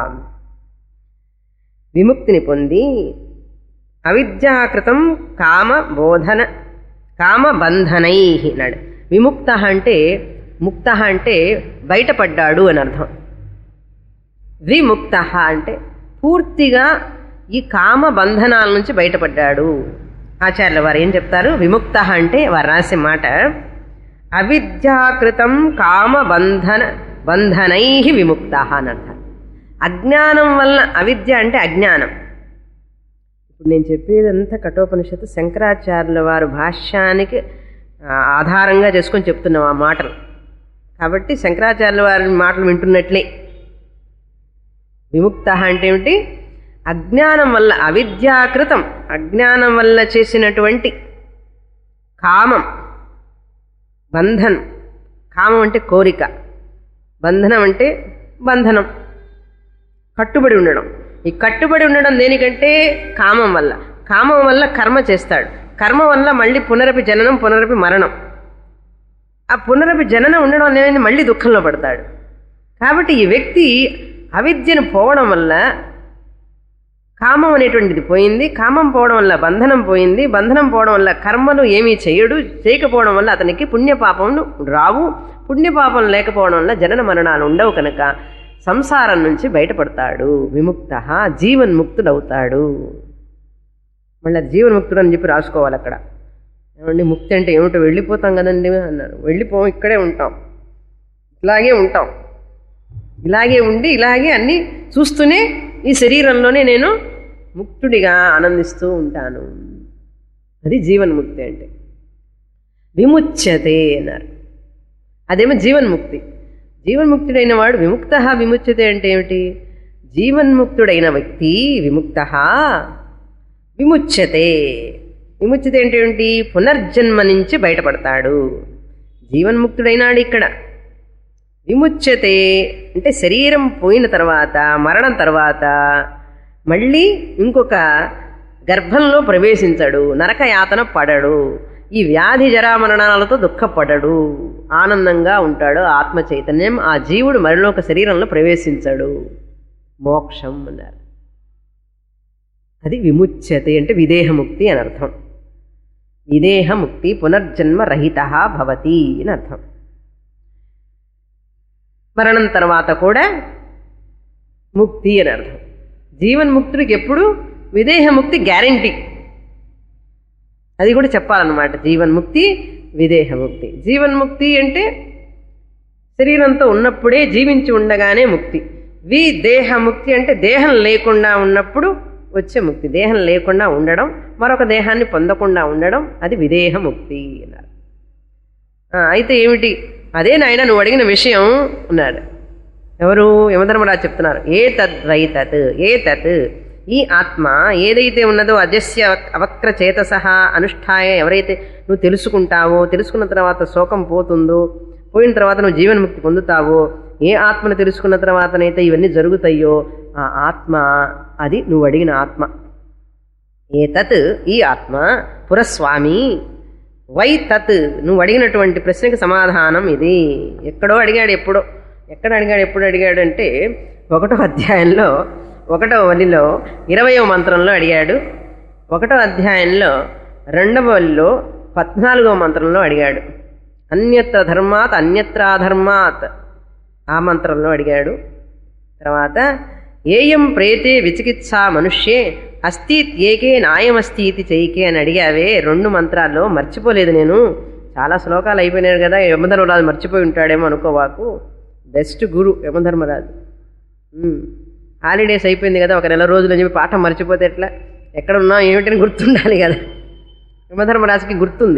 విముక్తిని పొంది అవిద్యాకృతం కామ బోధన కామబంధనై అన్నాడు. విముక్త అంటే ముక్త అంటే బయటపడ్డాడు అని అర్థం. విముక్త అంటే పూర్తిగా ఈ కామ బంధనాల నుంచి బయటపడ్డాడు. ఆచార్యుల వారు ఏం చెప్తారు? విముక్త అంటే వారు రాసే మాట, అవిద్యాకృతం కామ బంధన బంధనై విముక్త అని అంటారు. అజ్ఞానం వల్ల, అవిద్య అంటే అజ్ఞానం. ఇప్పుడు నేను చెప్పేదంతా కఠోపనిషత్తు శంకరాచార్యుల వారు భాష్యానికి ఆధారంగా చేసుకొని చెప్తున్నాం ఆ మాటలు. కాబట్టి శంకరాచార్యుల వారి మాటలు వింటున్నట్లే. విముక్త అంటే ఏమిటి? అజ్ఞానం వల్ల, అవిద్యాకృతం, అజ్ఞానం వల్ల చేసినటువంటి కామం, బంధనం. కామం అంటే కోరిక, బంధనం అంటే బంధనం, కట్టుబడి ఉండడం. ఈ కట్టుబడి ఉండడం దేనికంటే? కామం వల్ల. కామం వల్ల కర్మ చేస్తాడు, కర్మ వల్ల మళ్ళీ పునరపి జననం, పునరపి మరణం. ఆ పునరపి జననం ఉండడం అనేది మళ్ళీ దుఃఖంలో పడతాడు. కాబట్టి ఈ వ్యక్తి అవిద్యను పోవడం వల్ల కామం అనేటువంటిది పోయింది, కామం పోవడం వల్ల బంధనం పోయింది, బంధనం పోవడం వల్ల కర్మలు ఏమీ చేయడు, చేయకపోవడం వల్ల అతనికి పుణ్యపాపములు రావు, పుణ్యపాపం లేకపోవడం వల్ల జనన మరణాలు ఉండవు. కనుక సంసారం నుంచి బయటపడతాడు, విముక్త, జీవన్ముక్తుడవుతాడు. మళ్ళీ జీవన్ముక్తుడు అని చెప్పి రాసుకోవాలి అక్కడ. ఏమండి ముక్తి అంటే ఏమిటో? వెళ్ళిపోతాం కదండి అన్నారు. వెళ్ళిపోం, ఇక్కడే ఉంటాం, ఇలాగే ఉంటాం, ఇలాగే ఉండి ఇలాగే అన్నీ చూస్తూనే ఈ శరీరంలోనే నేను ముక్తుడిగా ఆనందిస్తూ ఉంటాను. అది జీవన్ముక్తి అంటే. విముచ్యతే అన్నారు, అదేమో జీవన్ముక్తి. జీవన్ముక్తుడైన వాడు విముక్త. విముచ్యతే అంటే ఏమిటి? జీవన్ముక్తుడైన వ్యక్తి విముక్త విముచ్యతే. విముచ్యతే అంటే ఏమిటి? పునర్జన్మ నుంచి బయటపడతాడు. జీవన్ముక్తుడైనాడు ఇక్కడ. విముచ్యతే అంటే శరీరం పోయిన తర్వాత, మరణం తర్వాత మళ్ళీ ఇంకొక గర్భంలో ప్రవేశించడు, నరకయాతన పడడు, ఈ వ్యాధి జరామరణాలతో దుఃఖపడడు, ఆనందంగా ఉంటాడు. ఆత్మ చైతన్యం ఆ జీవుడు మరిలో ఒక శరీరంలో ప్రవేశించడు. మోక్షం అన్నారు. అది విముచ్యతే అంటే విదేహముక్తి అని అర్థం. విదేహముక్తి పునర్జన్మ రహిత భవతి అని అర్థం. మరణం తర్వాత కూడా ముక్తి అని అర్థం. జీవన్ముక్తుడికి ఎప్పుడు విదేహముక్తి గ్యారంటీ. అది కూడా చెప్పాలన్నమాట. జీవన్ముక్తి, విదేహముక్తి. జీవన్ముక్తి అంటే శరీరంతో ఉన్నప్పుడే, జీవించి ఉండగానే ముక్తి. విదేహముక్తి అంటే దేహం లేకుండా ఉన్నప్పుడు వచ్చే ముక్తి. దేహం లేకుండా ఉండడం, మరొక దేహాన్ని పొందకుండా ఉండడం, అది విదేహముక్తి అన్నారు. అయితే ఏమిటి? అదే నాయన నువ్వు అడిగిన విషయం అన్నాడు. ఎవరు? యమధర్మరాజు చెప్తున్నారు. ఏ తద్వై తత్, ఏ తత్ ఈ ఆత్మ ఏదైతే ఉన్నదో అజస్య అవక్ర చేతసహ అనుష్ఠాయ, ఎవరైతే నువ్వు తెలుసుకుంటావో, తెలుసుకున్న తర్వాత శోకం పోతుందో, పోయిన తర్వాత నువ్వు జీవన్ముక్తి పొందుతావో, ఏ ఆత్మను తెలుసుకున్న తర్వాతనైతే ఇవన్నీ జరుగుతాయో ఆ ఆత్మ, అది నువ్వు అడిగిన ఆత్మ. ఏ తత్ ఈ ఆత్మ, పురస్వామి వై తత్ నువ్వు అడిగినటువంటి ప్రశ్నకి సమాధానం ఇది. ఎక్కడో అడిగాడు, ఎప్పుడో. ఎక్కడ అడిగాడు, ఎప్పుడు అడిగాడు అంటే ఒకటో అధ్యాయంలో, ఒకటో వలిలో ఇరవయో మంత్రంలో అడిగాడు. ఒకటో అధ్యాయంలో రెండవ వలిలో పద్నాలుగో మంత్రంలో అడిగాడు. అన్యత్ర ధర్మాత్ అన్యత్రాధర్మాత్ ఆ మంత్రంలో అడిగాడు. తర్వాత ఏయం ప్రేతే విచికిత్సా మనుష్యే అస్థీత్ ఏకే నాయమస్తి ఇది చైకే అని అడిగావే. రెండు మంత్రాల్లో మర్చిపోలేదు నేను. చాలా శ్లోకాలు అయిపోయినాడు కదా, యమధర్మరాజు మర్చిపోయి ఉంటాడేమో అనుకోవాకు. బెస్ట్ గురు యమధర్మరాజు. హాలిడేస్ అయిపోయింది కదా, ఒక నెల రోజులు అని చెప్పి పాఠం మర్చిపోతే ఎట్లా? ఎక్కడ ఉన్నా ఏమిటని గుర్తుండాలి కదా. యమధర్మరాజుకి గుర్తుంది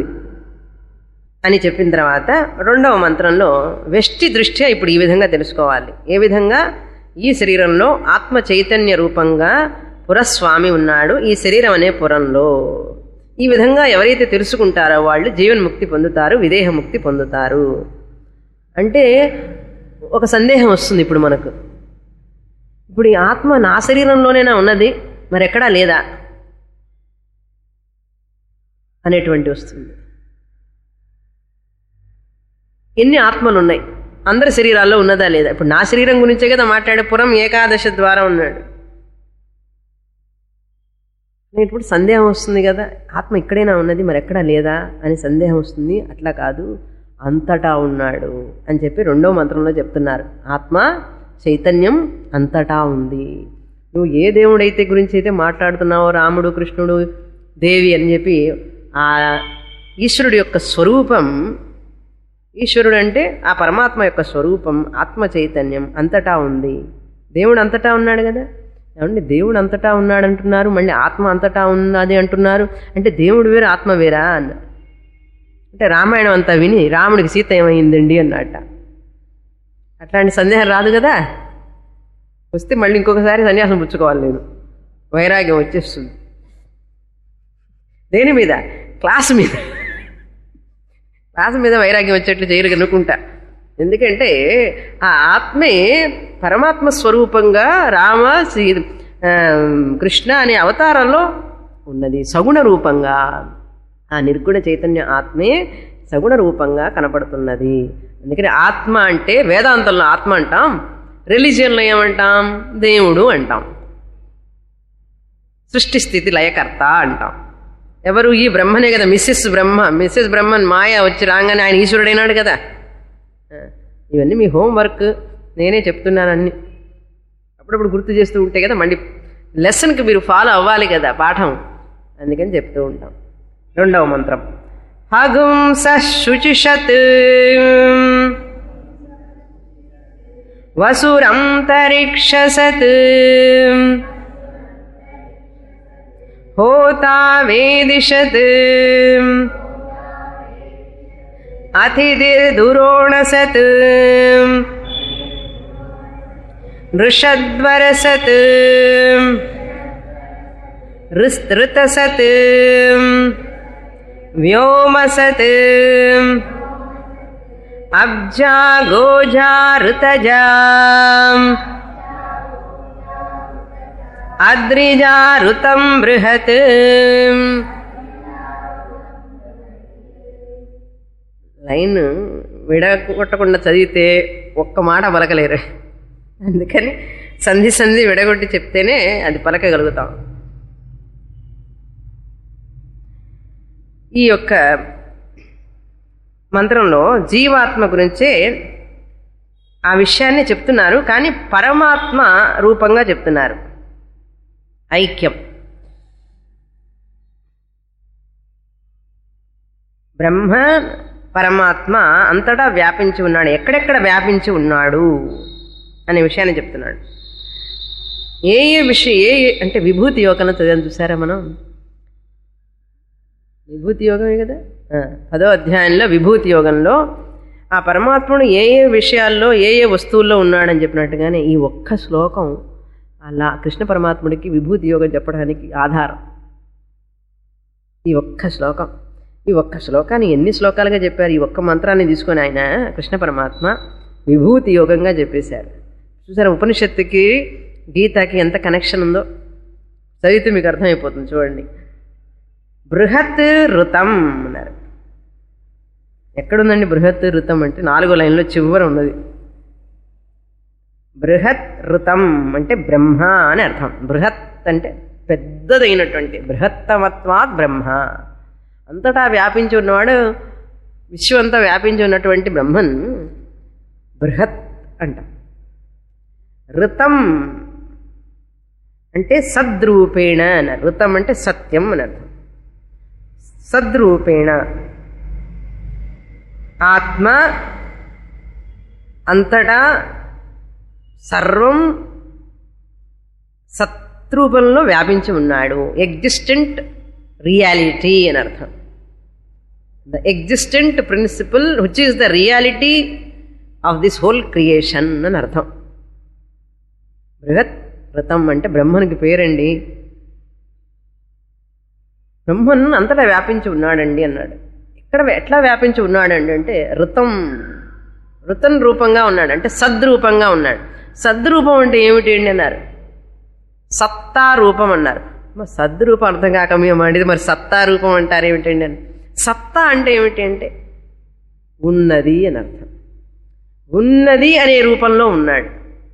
అని చెప్పిన తర్వాత రెండవ మంత్రంలో వెష్టి దృష్ట్యా ఇప్పుడు ఈ విధంగా తెలుసుకోవాలి. ఏ విధంగా? ఈ శరీరంలో ఆత్మ చైతన్య రూపంగా పురస్వామి ఉన్నాడు ఈ శరీరం అనే పురంలో. ఈ విధంగా ఎవరైతే తెలుసుకుంటారో వాళ్ళు జీవన్ముక్తి పొందుతారు, విదేహముక్తి పొందుతారు. అంటే ఒక సందేహం వస్తుంది ఇప్పుడు మనకు. ఇప్పుడు ఈ ఆత్మ నా శరీరంలోనేనా ఉన్నది, మరెక్కడా లేదా అనేటువంటి వస్తుంది. ఎన్ని ఆత్మలు ఉన్నాయి, అందరి శరీరాల్లో ఉన్నదా లేదా? ఇప్పుడు నా శరీరం గురించే కదా మాట్లాడే. పురం ఏకాదశ ద్వారా ఉన్నాడు. ఇప్పుడు సందేహం వస్తుంది కదా, ఆత్మ ఇక్కడైనా ఉన్నది మరెక్కడా లేదా అని సందేహం వస్తుంది. అట్లా కాదు, అంతటా ఉన్నాడు అని చెప్పి రెండో మంత్రంలో చెప్తున్నారు. ఆత్మ చైతన్యం అంతటా ఉంది. నువ్వు ఏ దేవుడైతే గురించి అయితే మాట్లాడుతున్నావో, రాముడు, కృష్ణుడు, దేవి అని చెప్పి, ఆ ఈశ్వరుడు యొక్క స్వరూపం, ఈశ్వరుడు అంటే ఆ పరమాత్మ యొక్క స్వరూపం, ఆత్మ చైతన్యం అంతటా ఉంది. దేవుడు అంతటా ఉన్నాడు కదా. ఏమండి, దేవుడు అంతటా ఉన్నాడు అంటున్నారు, మళ్ళీ ఆత్మ అంతటా ఉన్నది అంటున్నారు. అంటే దేవుడు వేరు, ఆత్మ వేరా అన్నారు. అంటే రామాయణం అంతా విని రాముడికి సీత ఏమైందండి అన్నట్ట. అట్లాంటి సందేహం రాదు కదా. వస్తే మళ్ళీ ఇంకొకసారి సన్యాసం పుచ్చుకోవాలి, నేను వైరాగ్యం వచ్చేస్తుంది. దేని మీద? క్లాసు మీద. క్లాసు మీద వైరాగ్యం వచ్చేట్లు చేయరు అనుకుంటా. ఎందుకంటే ఆ ఆత్మే పరమాత్మ స్వరూపంగా రామ, శ్రీ కృష్ణ అనే అవతారంలో ఉన్నది, సగుణ రూపంగా. ఆ నిర్గుణ చైతన్య ఆత్మే సగుణ రూపంగా కనపడుతున్నది. అందుకని ఆత్మ అంటే వేదాంతంలో ఆత్మ అంటాం, రిలీజియన్లో ఏమంటాం? దేవుడు అంటాం, సృష్టి స్థితి లయకర్త అంటాం. ఎవరు? ఈ బ్రహ్మనే కదా, మిస్సెస్ బ్రహ్మ. మిస్సెస్ బ్రహ్మన్ మాయ వచ్చి రాగానే ఆయన ఈశ్వరుడైనాడు కదా. ఇవన్నీ మీ హోంవర్క్, నేనే చెప్తున్నాను అన్ని. అప్పుడప్పుడు గుర్తు చేస్తూ ఉంటే కదా మళ్ళీ లెసన్కి మీరు ఫాలో అవ్వాలి కదా పాఠం, అందుకని చెప్తూ ఉంటాం. రెండవ మంత్రం హగుం శుచిషత్ వసురంతరిక్షసత్ హోతా వేదిషత్ అతిథిర్దురోణసత్ నృషద్వరసత్ ఋతసత్ వ్యోమసత్ అబ్జా గోజా ఋతజా అద్రిజా ఋతం బృహత్. లైన్ విడగొట్టకుండా చదివితే ఒక్క మాట పలకలేరు. అందుకని సంధి సంధి విడగొట్టి చెప్తేనే అది పలకగలుగుతాం. ఈ యొక్క మంత్రంలో జీవాత్మ గురించే ఆ విషయాన్ని చెప్తున్నారు, కానీ పరమాత్మ రూపంగా చెప్తున్నారు. ఐక్యం. బ్రహ్మ పరమాత్మ అంతటా వ్యాపించి ఉన్నాడు. ఎక్కడెక్కడ వ్యాపించి ఉన్నాడు అనే విషయాన్ని చెప్తున్నాడు. ఏ ఏ విషయం ఏ అంటే విభూతి యోగంలో చదివాను చూసారా మనం. విభూతి యోగమే కదా, పదో అధ్యాయంలో విభూతి యోగంలో ఆ పరమాత్ముడు ఏ ఏ విషయాల్లో ఏ ఏ వస్తువుల్లో ఉన్నాడని చెప్పినట్టుగానే ఈ ఒక్క శ్లోకం అలా కృష్ణ పరమాత్ముడికి విభూతి యోగం చెప్పడానికి ఆధారం. ఈ ఒక్క శ్లోకం, ఈ ఒక్క శ్లోకాన్ని ఎన్ని శ్లోకాలుగా చెప్పారు. ఈ ఒక్క మంత్రాన్ని తీసుకొని ఆయన కృష్ణ పరమాత్మ విభూతి యోగంగా చెప్పేశారు. చూసారా ఉపనిషత్తుకి గీతకి ఎంత కనెక్షన్ ఉందో చదివితే మీకు అర్థమైపోతుంది. చూడండి, బృహత్ ఋతం అన్నారు. ఎక్కడుందండి బృహత్ ఋతం అంటే? నాలుగో లైన్లో చివర ఉన్నది. బృహత్ ఋతం అంటే బ్రహ్మ అని అర్థం. బృహత్ అంటే పెద్దదైనటువంటి, బృహత్తమత్వాత్ బ్రహ్మ. అంతటా వ్యాపించి ఉన్నవాడు, విశ్వంతా వ్యాపించి ఉన్నటువంటి బ్రహ్మన్ బృహత్ అంట. ఋతం అంటే సద్రూపేణ అన్నారు. ఋతం అంటే సత్యం అని అర్థం. సద్రూపేణ ఆత్మ అంతటా సర్వం సత్రూపంలో వ్యాపించి ఉన్నాడు. ఎగ్జిస్టెంట్ రియాలిటీ అని అర్థం. The existent principle which is the reality of this whole creation అని అర్థం. బృహత్ ఋతం అంటే బ్రహ్మనికి పేరండి. బ్రహ్మన్ అంతటా వ్యాపించి ఉన్నాడండి అన్నాడు. ఇక్కడ ఎట్లా వ్యాపించి ఉన్నాడండి అంటే ఋతం, ఋతం రూపంగా ఉన్నాడు అంటే సద్రూపంగా ఉన్నాడు. సద్రూపం అంటే ఏమిటి అండి అన్నారు. సత్తా రూపం అన్నారు. మరి సద్రూపం అర్థం కాక మేము అండి మరి సత్తా రూపం అంటారు ఏమిటండి అని. సత్తా అంటే ఏమిటి అంటే ఉన్నది అని అర్థం. ఉన్నది అనే రూపంలో ఉన్నాడు.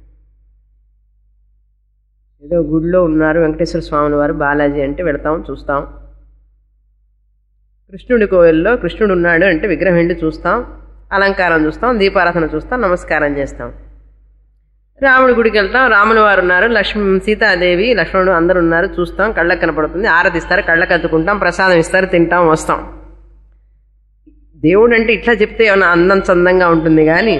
ఏదో గుడిలో ఉన్నారు వెంకటేశ్వర స్వామి వారు, బాలాజీ అంటే వెళతాం చూస్తాం. కృష్ణుడి కోవిల్లో కృష్ణుడు ఉన్నాడు అంటే విగ్రహం వెళ్ళి చూస్తాం, అలంకారం చూస్తాం, దీపారాధన చూస్తాం, నమస్కారం చేస్తాం. రాముడి గుడికి వెళ్తాం, రాముల వారు ఉన్నారు, లక్ష్మీ సీతాదేవి లక్ష్మణుడు అందరు ఉన్నారు, చూస్తాం, కళ్ళకు కనపడుతుంది, ఆరతిస్తారు, కళ్ళకు అద్దుకుంటాం, ప్రసాదం ఇస్తారు, తింటాం, వస్తాం. దేవుడు అంటే ఇట్లా చెప్తే ఏమన్నా అందం చందంగా ఉంటుంది కానీ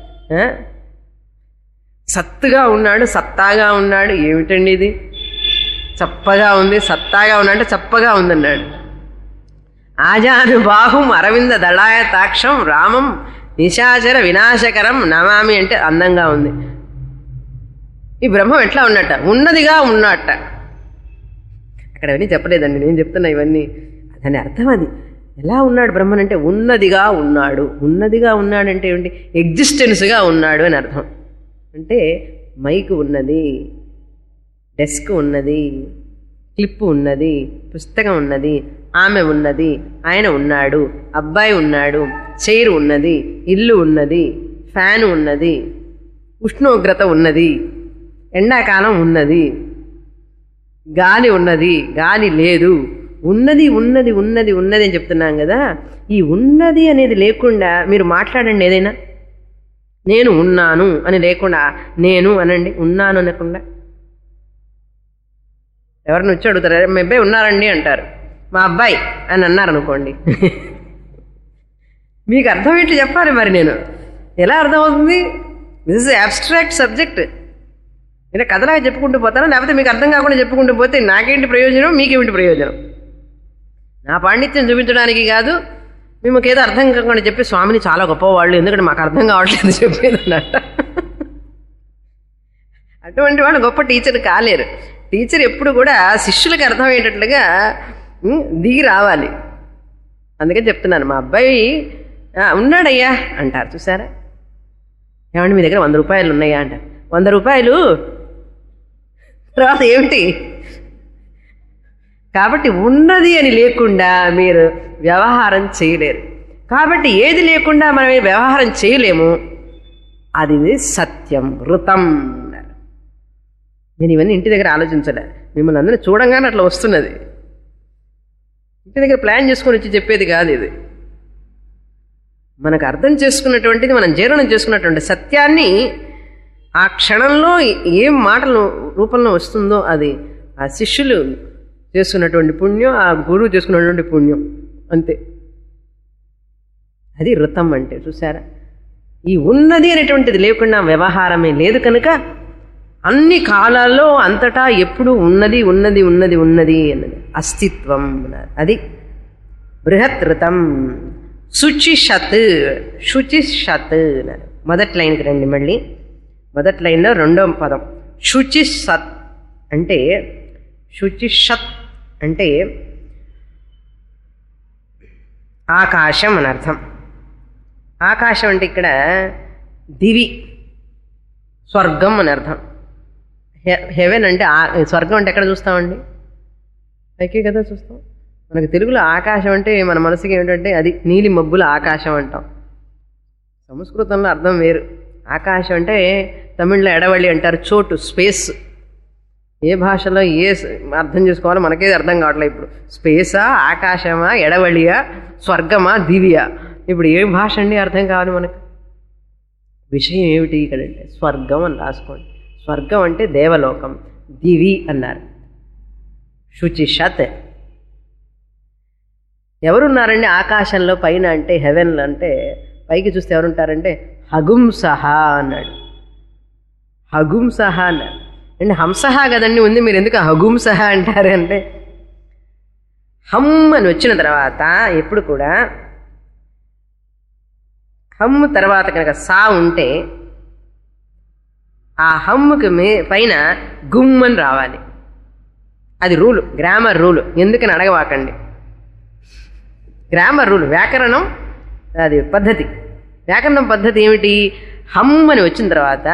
సత్తుగా ఉన్నాడు, సత్తాగా ఉన్నాడు, ఏమిటండి ఇది, చప్పగా ఉంది, సత్తాగా ఉన్నాడంటే చప్పగా ఉందన్నాడు. ఆజానుబాహుం అరవింద దళాయతాక్షం రామం నిశాచర వినాశకరం నమామి అంటే అందంగా ఉంది. ఈ బ్రహ్మం ఎట్లా ఉన్నట్ట, ఉన్నదిగా ఉన్నట్ట. అక్కడ అవన్నీ చెప్పలేదండి, నేను చెప్తున్నా ఇవన్నీ. దాని అర్థం అది. ఎలా ఉన్నాడు బ్రహ్మన్ అంటే ఉన్నదిగా ఉన్నాడు. ఉన్నదిగా ఉన్నాడంటే ఏమిటి, ఎగ్జిస్టెన్స్గా ఉన్నాడు అని అర్థం. అంటే మైక్ ఉన్నది, డెస్క్ ఉన్నది, క్లిప్ ఉన్నది, పుస్తకం ఉన్నది, ఆమె ఉన్నది, ఆయన ఉన్నాడు, అబ్బాయి ఉన్నాడు, చైర్ ఉన్నది, ఇల్లు ఉన్నది, ఫ్యాన్ ఉన్నది, ఉష్ణోగ్రత ఉన్నది, ఎండాకాలం ఉన్నది, గాలి ఉన్నది, గాలి లేదు, ఉన్నది ఉన్నది ఉన్నది ఉన్నది అని చెప్తున్నాం కదా. ఈ ఉన్నది అనేది లేకుండా మీరు మాట్లాడండి ఏదైనా. నేను ఉన్నాను అని లేకుండా నేను అనండి, ఉన్నాను అనకుండా. ఎవరిని వచ్చి అడుగుతారు, మా అబ్బాయి ఉన్నారండి అంటారు, మా అబ్బాయి అని అన్నారు అనుకోండి, మీకు అర్థం ఏంటి చెప్పాలి మరి. నేను ఎలా అర్థమవుతుంది? This is abstract subject. నేను కథలాగా చెప్పుకుంటూ పోతాను, లేకపోతే మీకు అర్థం కాకుండా చెప్పుకుంటూ పోతే నాకేంటి ప్రయోజనం, మీకేమిటి ప్రయోజనం? నా పాండిత్యం చూపించడానికి కాదు, మీకు ఏదో అర్థం కాకుండా చెప్పి స్వామిని చాలా గొప్పవాళ్ళు, ఎందుకంటే మాకు అర్థం కావట్లేదు చెప్పేది అన్నట్ట. అటువంటి వాళ్ళు గొప్ప టీచర్ కాలేరు. టీచర్ ఎప్పుడు కూడా శిష్యులకు అర్థమయ్యేటట్లుగా దిగి రావాలి. అందుకే చెప్తున్నాను, మా అబ్బాయి ఉన్నాడయ్యా అంటారు, చూసారా. ఏమంటే మీ దగ్గర వంద రూపాయలు ఉన్నాయా అంటారు, వంద రూపాయలు తర్వాత ఏమిటి? కాబట్టి ఉన్నది అని లేకుండా మీరు వ్యవహారం చేయలేరు. కాబట్టి ఏది లేకుండా మనం వ్యవహారం చేయలేము, అది సత్యం, ఋతం. నేను ఇవన్నీ ఇంటి దగ్గర ఆలోచించలే, మిమ్మల్ని అందరినీ చూడంగానే అట్లా వస్తున్నది. ఇంటి దగ్గర ప్లాన్ చేసుకొని వచ్చి చెప్పేది కాదు ఇది. మనకు అర్థం చేసుకున్నటువంటిది, మనం జీర్ణం చేసుకున్నటువంటి సత్యాన్ని ఆ క్షణంలో ఏం మాటల రూపంలో వస్తుందో అది ఆ శిష్యులు చేసుకున్నటువంటి పుణ్యం, ఆ గురువు చేసుకున్నటువంటి పుణ్యం, అంతే. అది ఋతం అంటే, చూసారా. ఈ ఉన్నది అనేటువంటిది లేకుండా వ్యవహారమే లేదు. కనుక అన్ని కాలాల్లో అంతటా ఎప్పుడు ఉన్నది ఉన్నది ఉన్నది ఉన్నది అన్నది అస్తిత్వం. అది బృహత్ ఋతం. శుచిషత్, శుచిషత్. మొదటి లైన్కి రండి మళ్ళీ. మొదటి లైన్లో రెండో పదం శుచిసత్ అంటే, శుచిషత్ అంటే ఆకాశం అని అర్థం. ఆకాశం అంటే ఇక్కడ దివి, స్వర్గం అని అర్థం. హెవెన్ అంటే స్వర్గం అంటే ఎక్కడ చూస్తామండి? పైకే కదా చూస్తాం. మనకు తెలుగులో ఆకాశం అంటే మన మనసుకి ఏమిటంటే అది నీలి మబ్బుల ఆకాశం అంటాం. సంస్కృతంలో అర్థం వేరు. ఆకాశం అంటే తమిళ్లో ఎడవళ్ళి అంటారు, చోటు, స్పేస్. ఏ భాషలో ఏ అర్థం చేసుకోవాలో మనకే అర్థం కావట్లేదు ఇప్పుడు. స్పేసా, ఆకాశమా, ఎడవళియా, స్వర్గమా, దివియా? ఇప్పుడు ఏ భాష అండి అర్థం కావాలి మనకు? విషయం ఏమిటి ఇక్కడంటే స్వర్గం అని రాసుకోండి. స్వర్గం అంటే దేవలోకం, దివి అన్నారు. శుచిషత్. ఎవరున్నారండి ఆకాశంలో పైన అంటే, హెవెన్లో అంటే పైకి చూస్తే ఎవరుంటారంటే హగుంసహ అన్నాడు. హగుంసహ అన్నాడు. అంటే హంసహ కదండి ఉంది, మీరు ఎందుకు హగుంసహ అంటారు అంటే, హమ్ అని వచ్చిన తర్వాత ఎప్పుడు కూడా హమ్ తర్వాత కనుక సా ఉంటే ఆ హమ్ముకి మే పైన గుమ్ అని రావాలి. అది రూలు, గ్రామర్ రూలు. ఎందుకని అడగవాకండి. గ్రామర్ రూల్, వ్యాకరణం అది పద్ధతి. వ్యాకరణం పద్ధతి ఏమిటి? హమ్ అని వచ్చిన తర్వాత,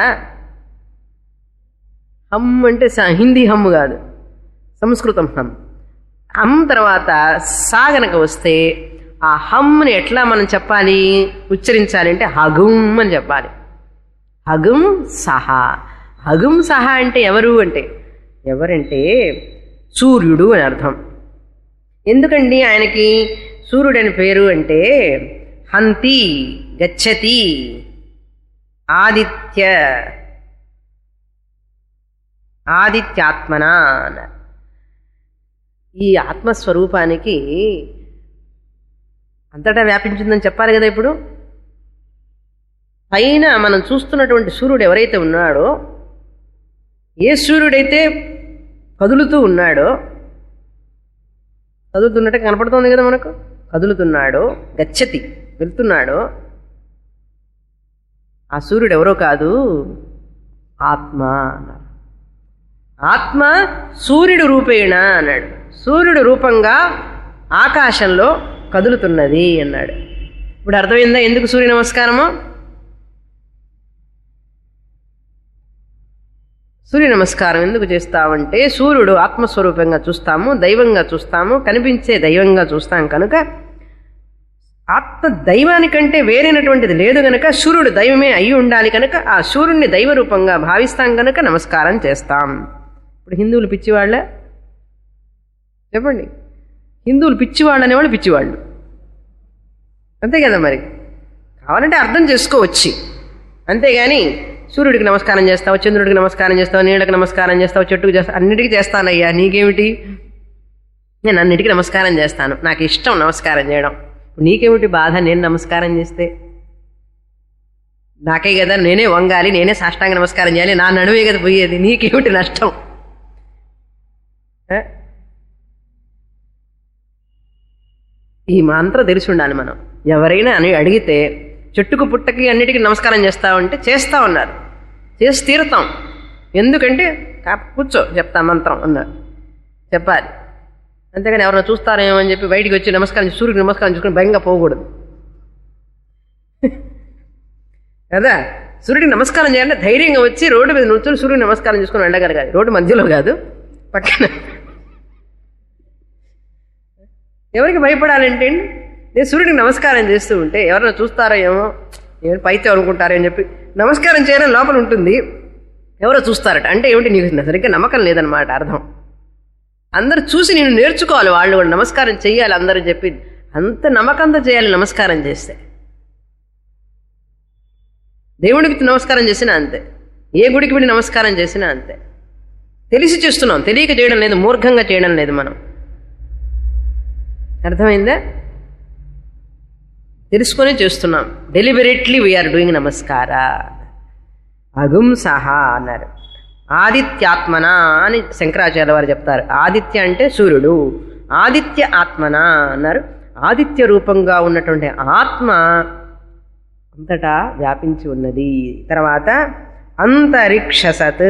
హమ్ అంటే హిందీ హమ్ కాదు, సంస్కృతం హమ్. హమ్ తర్వాత సా గనక వస్తే ఆ హమ్ని ఎట్లా మనం చెప్పాలి, ఉచ్చరించాలి అంటే హగుమ్ అని చెప్పాలి. హగుం సహా. హగుం సహా అంటే ఎవరు అంటే, ఎవరంటే సూర్యుడు అని అర్థం. ఎందుకండి ఆయనకి సూర్యుడని పేరు అంటే, హంతి, గచ్చతి, ఆదిత్య, ఆదిత్యాత్మన అన్నారు. ఈ ఆత్మస్వరూపానికి అంతటా వ్యాపించిందని చెప్పాలి కదా. ఇప్పుడు పైన మనం చూస్తున్నటువంటి సూర్యుడు ఎవరైతే ఉన్నాడో, ఏ సూర్యుడైతే కదులుతూ ఉన్నాడో, కదులుతున్నట్టే కనపడుతోంది కదా మనకు, కదులుతున్నాడో, గచ్చతి వెళ్తున్నాడో, ఆ సూర్యుడు ఎవరో కాదు, ఆత్మ అన్నారు. ఆత్మ సూర్యుడు రూపేణ అన్నాడు. సూర్యుడు రూపంగా ఆకాశంలో కదులుతున్నది అన్నాడు. ఇప్పుడు అర్థమైందా ఎందుకు సూర్య నమస్కారము? సూర్య నమస్కారం ఎందుకు చేస్తామంటే, సూర్యుడు ఆత్మస్వరూపంగా చూస్తాము, దైవంగా చూస్తాము, కనిపించే దైవంగా చూస్తాం కనుక, ఆత్మ దైవానికంటే వేరైనటువంటిది లేదు కనుక సూర్యుడు దైవమే అయి ఉండాలి కనుక ఆ సూర్యుడిని దైవ రూపంగా భావిస్తాం కనుక నమస్కారం చేస్తాం. ఇప్పుడు హిందువులు పిచ్చివాళ్ళ చెప్పండి, హిందువులు పిచ్చివాళ్ళు అనేవాళ్ళు పిచ్చివాళ్ళు అంతే కదా. మరి కావాలంటే అర్థం చేసుకోవచ్చు, అంతేగాని సూర్యుడికి నమస్కారం చేస్తావు, చంద్రుడికి నమస్కారం చేస్తావు, నీళ్ళకి నమస్కారం చేస్తావు, చెట్టుకు చేస్తావు, అన్నిటికీ చేస్తానయ్యా, నీకేమిటి? నేను అన్నిటికీ నమస్కారం చేస్తాను, నాకు ఇష్టం నమస్కారం చేయడం, నీకేమిటి బాధ నేను నమస్కారం చేస్తే? నాకే కదా, నేనే వంగాలి, నేనే సాష్టాంగ నమస్కారం చేయాలి, నా నడువే కదా పోయేది, నీకేమిటి నష్టం? ఈ మంత్రం తెలిసి ఉండాలి మనం. ఎవరైనా అని అడిగితే చెట్టుకు పుట్టకి అన్నిటికీ నమస్కారం చేస్తామంటే చేస్తా ఉన్నారు, చేసి తీరుతాం. ఎందుకంటే కూర్చో చెప్తా మంత్రం అన్నారు, చెప్పాలి. అంతేగాని ఎవరైనా చూస్తారేమో అని చెప్పి బయటికి వచ్చి నమస్కారం, సూర్యుడికి నమస్కారం చేసుకుని భయంగా పోకూడదు కదా. సూర్యుడికి నమస్కారం చేయాలంటే ధైర్యంగా వచ్చి రోడ్డు మీద నుంచుని సూర్యుడికి నమస్కారం చేసుకుని వెళ్ళగలగాలి, రోడ్డు మధ్యలో కాదు, పక్కన. ఎవరికి భయపడాలంటే, నేను సూర్యుడికి నమస్కారం చేస్తూ ఉంటే ఎవరైనా చూస్తారో ఏమో, నేను పైతే అనుకుంటారో అని చెప్పి నమస్కారం చేయడం లోపల ఉంటుంది, ఎవరో చూస్తారట అంటే ఏమిటి, నీకు సరిగ్గా నమ్మకం లేదనమాట అర్థం. అందరు చూసి నేను నేర్చుకోవాలి, వాళ్ళు కూడా నమస్కారం చెయ్యాలి అందరూ చెప్పి, అంత నమ్మకంతో చేయాలి నమస్కారం చేస్తే. దేవుడికి నమస్కారం చేసినా అంతే, ఏ గుడికి వెళ్ళి నమస్కారం చేసినా అంతే. తెలిసి చేస్తున్నాం, తెలియక చేయడం లేదు, మూర్ఖంగా చేయడం లేదు మనం. అర్థమైందా? తెలుసుకొని చేస్తున్నాం. డెలిబరేట్లీ వీఆర్ డూయింగ్ నమస్కార. అగుంసహ అన్నారు. ఆదిత్యాత్మన అని శంకరాచార్య వారు చెప్తారు. ఆదిత్య అంటే సూర్యుడు, ఆదిత్య ఆత్మన అన్నారు. ఆదిత్య రూపంగా ఉన్నటువంటి ఆత్మ అంతటా వ్యాపించి ఉన్నది. తర్వాత అంతరిక్ష సత్.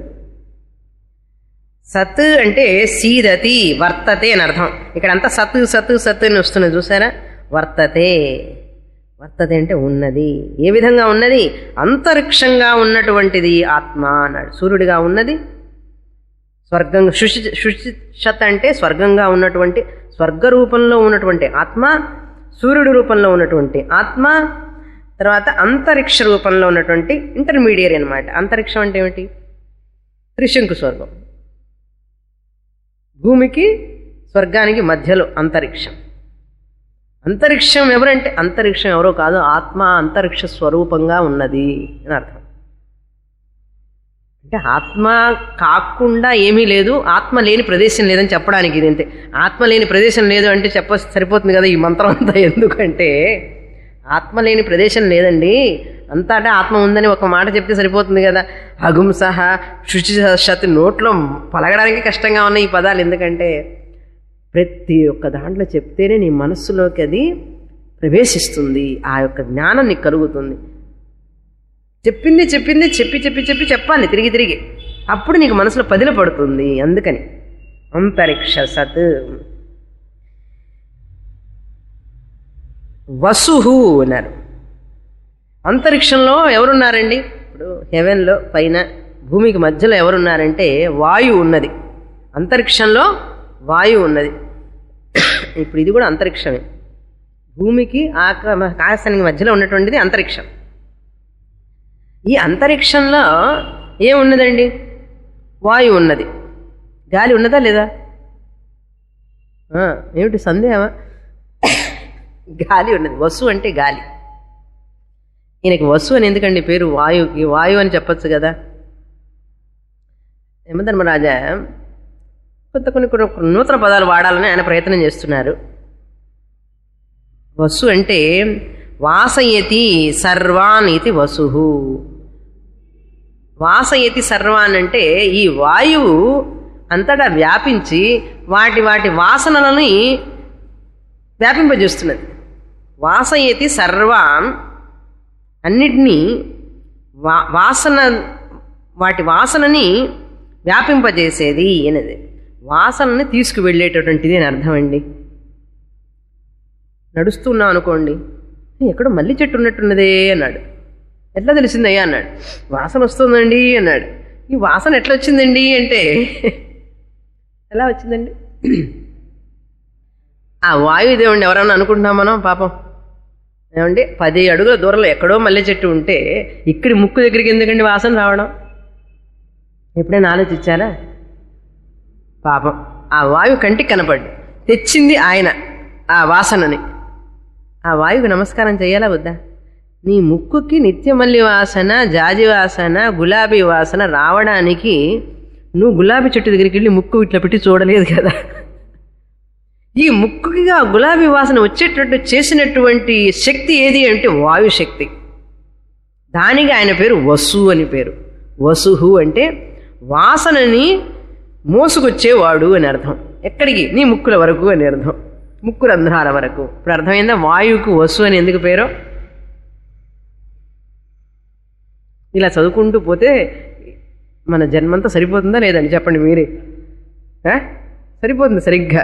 సత్ అంటే సీదతి, వర్తతే అని అర్థం. ఇక్కడంతా సత్ సత్ సత్ అని వస్తున్నది చూసారా. వర్తతే, వర్తతే అంటే ఉన్నది. ఏ విధంగా ఉన్నది? అంతరిక్షంగా ఉన్నటువంటిది ఆత్మ అన్నాడు. సూర్యుడిగా ఉన్నది, స్వర్గంగా శుషి శుషిషత్ అంటే స్వర్గంగా ఉన్నటువంటి, స్వర్గ రూపంలో ఉన్నటువంటి ఆత్మ, సూర్యుడి రూపంలో ఉన్నటువంటి ఆత్మ, తర్వాత అంతరిక్ష రూపంలో ఉన్నటువంటి ఇంటర్మీడియట్ అనమాట. అంతరిక్షం అంటే ఏమిటి? త్రిశంకు స్వర్గం, భూమికి స్వర్గానికి మధ్యలో అంతరిక్షం. అంతరిక్షం ఎవరంటే, అంతరిక్షం ఎవరో కాదు, ఆత్మ అంతరిక్ష స్వరూపంగా ఉన్నది అని అర్థం. అంటే ఆత్మ కాకుండా ఏమీ లేదు, ఆత్మ లేని ప్రదేశం లేదని చెప్పడానికి ఇది అంతే. ఆత్మ లేని ప్రదేశం లేదు అంటే చెప్ప సరిపోతుంది కదా ఈ మంత్రం అంతా. ఎందుకంటే ఆత్మ లేని ప్రదేశం లేదండి, అంతటా ఆత్మ ఉందని ఒక మాట చెప్తే సరిపోతుంది కదా. అగుంసహ శుచిషత్, నోట్లో పలగడానికి కష్టంగా ఉన్నాయి ఈ పదాలు. ఎందుకంటే ప్రతి ఒక్క దాంట్లో చెప్తేనే నీ మనస్సులోకి అది ప్రవేశిస్తుంది, ఆ యొక్క జ్ఞానం నీకు కలుగుతుంది. చెప్పింది చెప్పింది చెప్పి చెప్పి చెప్పి చెప్పాలి తిరిగి తిరిగి, అప్పుడు నీకు మనసులో పదిల పడుతుంది. అందుకని అంతరిక్ష సత్. వసుహు అన్నారు. అంతరిక్షంలో ఎవరున్నారండి? ఇప్పుడు హెవెన్లో పైన భూమికి మధ్యలో ఎవరున్నారంటే వాయువు ఉన్నది. అంతరిక్షంలో వాయువు ఉన్నది. ఇప్పుడు ఇది కూడా అంతరిక్షమే. భూమికి ఆకాశానికి మధ్యలో ఉన్నటువంటిది అంతరిక్షం. ఈ అంతరిక్షంలో ఏమున్నదండి? వాయువు ఉన్నది. గాలి ఉన్నదా లేదా? ఏమిటి సందేహమా? గాలి ఉన్నది. వసు అంటే గాలి. ఈయనకి వసు అని ఎందుకండి పేరు? వాయువుకి వాయువు అని చెప్పచ్చు కదా. యమధర్మరాజా కొత్త కొన్ని కొన్ని నూతన పదాలు వాడాలని ఆయన ప్రయత్నం చేస్తున్నారు. వసు అంటే వాసయతి సర్వాన్ ఇది వసు. వాసయతి సర్వాన్ అంటే ఈ వాయువు అంతటా వ్యాపించి వాటి వాటి వాసనలని వ్యాపింపజేస్తున్నది. వాసయతి సర్వాన్ అన్నిటినీ వా వాసన వాటి వాసనని వ్యాపింపజేసేది అనేది, వాసనని తీసుకువెళ్ళేటటువంటిది అని అర్థం అండి. నడుస్తున్నాం అనుకోండి, ఎక్కడో మల్లి చెట్టు ఉన్నట్టున్నదే అన్నాడు. ఎట్లా తెలిసిందయ్యా అన్నాడు. వాసన వస్తుందండి అన్నాడు. ఈ వాసన ఎట్లా వచ్చిందండి అంటే ఎలా వచ్చిందండి? ఆ వాయుదేవుడిని ఎవరన్నా అనుకుంటున్నాం మనం? పాపం ఏమండి, పది అడుగుల దూరంలో ఎక్కడో మల్లె చెట్టు ఉంటే ఇక్కడి ముక్కు దగ్గరికి ఎందుకండి వాసన రావడం? ఎప్పుడైనా ఆలోచించారా? పాపం ఆ వాయువు కంటికి కనపడ్డు, తెచ్చింది ఆయన ఆ వాసనని. ఆ వాయువుకి నమస్కారం చేయాలా వద్దా? నీ ముక్కుకి నిత్యమల్లి వాసన, జాజి వాసన, గులాబీ వాసన రావడానికి నువ్వు గులాబీ చెట్టు దగ్గరికి వెళ్ళి ముక్కు ఇట్లా పెట్టి చూడలేదు కదా. ఈ ముక్కుకి ఆ గులాబీ వాసన వచ్చేటట్టు చేసినటువంటి శక్తి ఏది అంటే వాయు శక్తి. దానికి ఆయన పేరు వసు అని పేరు. వసుహు అంటే వాసనని మోసుకొచ్చేవాడు అని అర్థం. ఎక్కడికి? నీ ముక్కుల వరకు అని అర్థం, ముక్కు రంధ్రాల వరకు. ఇప్పుడు అర్థమైందా వాయువుకు వసు అని ఎందుకు పేరో? ఇలా చదువుకుంటూ పోతే మన జన్మంతా సరిపోతుందా లేదండి చెప్పండి మీరే? సరిపోతుంది సరిగ్గా.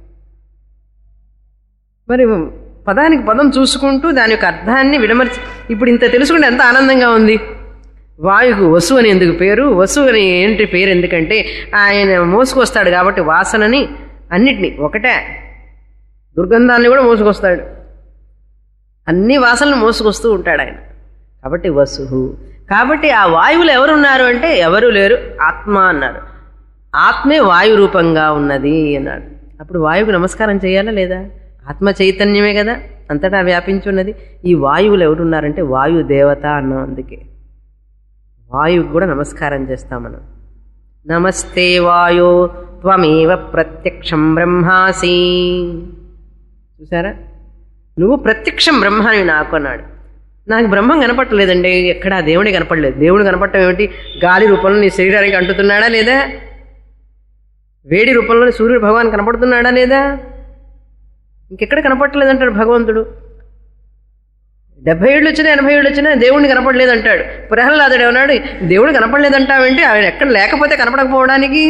మరి పదానికి పదం చూసుకుంటూ దాని యొక్క అర్థాన్ని విడమర్చి ఇప్పుడు ఇంత తెలుసుకుంటే ఎంత ఆనందంగా ఉంది. వాయువుకు వసు అని ఎందుకు పేరు? వసు అని ఏంటి పేరు? ఎందుకంటే ఆయన మోసుకొస్తాడు కాబట్టి వాసనని అన్నిటినీ, ఒకటే దుర్గంధాన్ని కూడా మోసుకొస్తాడు, అన్ని వాసనలు మోసుకొస్తూ ఉంటాడు ఆయన, కాబట్టి వసుహు. కాబట్టి ఆ వాయువులు ఎవరున్నారు అంటే ఎవరు లేరు, ఆత్మ అన్నారు. ఆత్మే వాయు రూపంగా ఉన్నది అన్నాడు. అప్పుడు వాయువుకు నమస్కారం చేయాలా లేదా? ఆత్మ చైతన్యమే కదా అంతటా వ్యాపించున్నది. ఈ వాయువులు ఎవరున్నారంటే వాయు దేవత అన్నాం. అందుకే వాయువుకు కూడా నమస్కారం చేస్తాం మనం. నమస్తే వాయో త్వమేవ ప్రత్యక్షం బ్రహ్మాసి. చూసారా, నువ్వు ప్రత్యక్షం బ్రహ్మాని నాకు అన్నాడు. నాకు బ్రహ్మం కనపట్టలేదండి, ఎక్కడ దేవుడే కనపడలేదు. దేవుడు కనపడటం ఏమిటి? గాలి రూపంలో నీ శరీరానికి అంటుతున్నాడా లేదా? వేడి రూపంలో సూర్యుడు భగవాన్ కనపడుతున్నాడా లేదా? ఇంకెక్కడ కనపడలేదంటాడు భగవంతుడు. డెబ్బై ఏళ్ళు వచ్చినా ఎనభై ఏళ్ళు వచ్చినా దేవుడిని కనపడలేదంటాడు. ప్రహ్లాదుడు ఏమన్నాడు? దేవుడు కనపడలేదంటావేంటి? ఆయన ఎక్కడ లేకపోతే కనపడకపోవడానికి?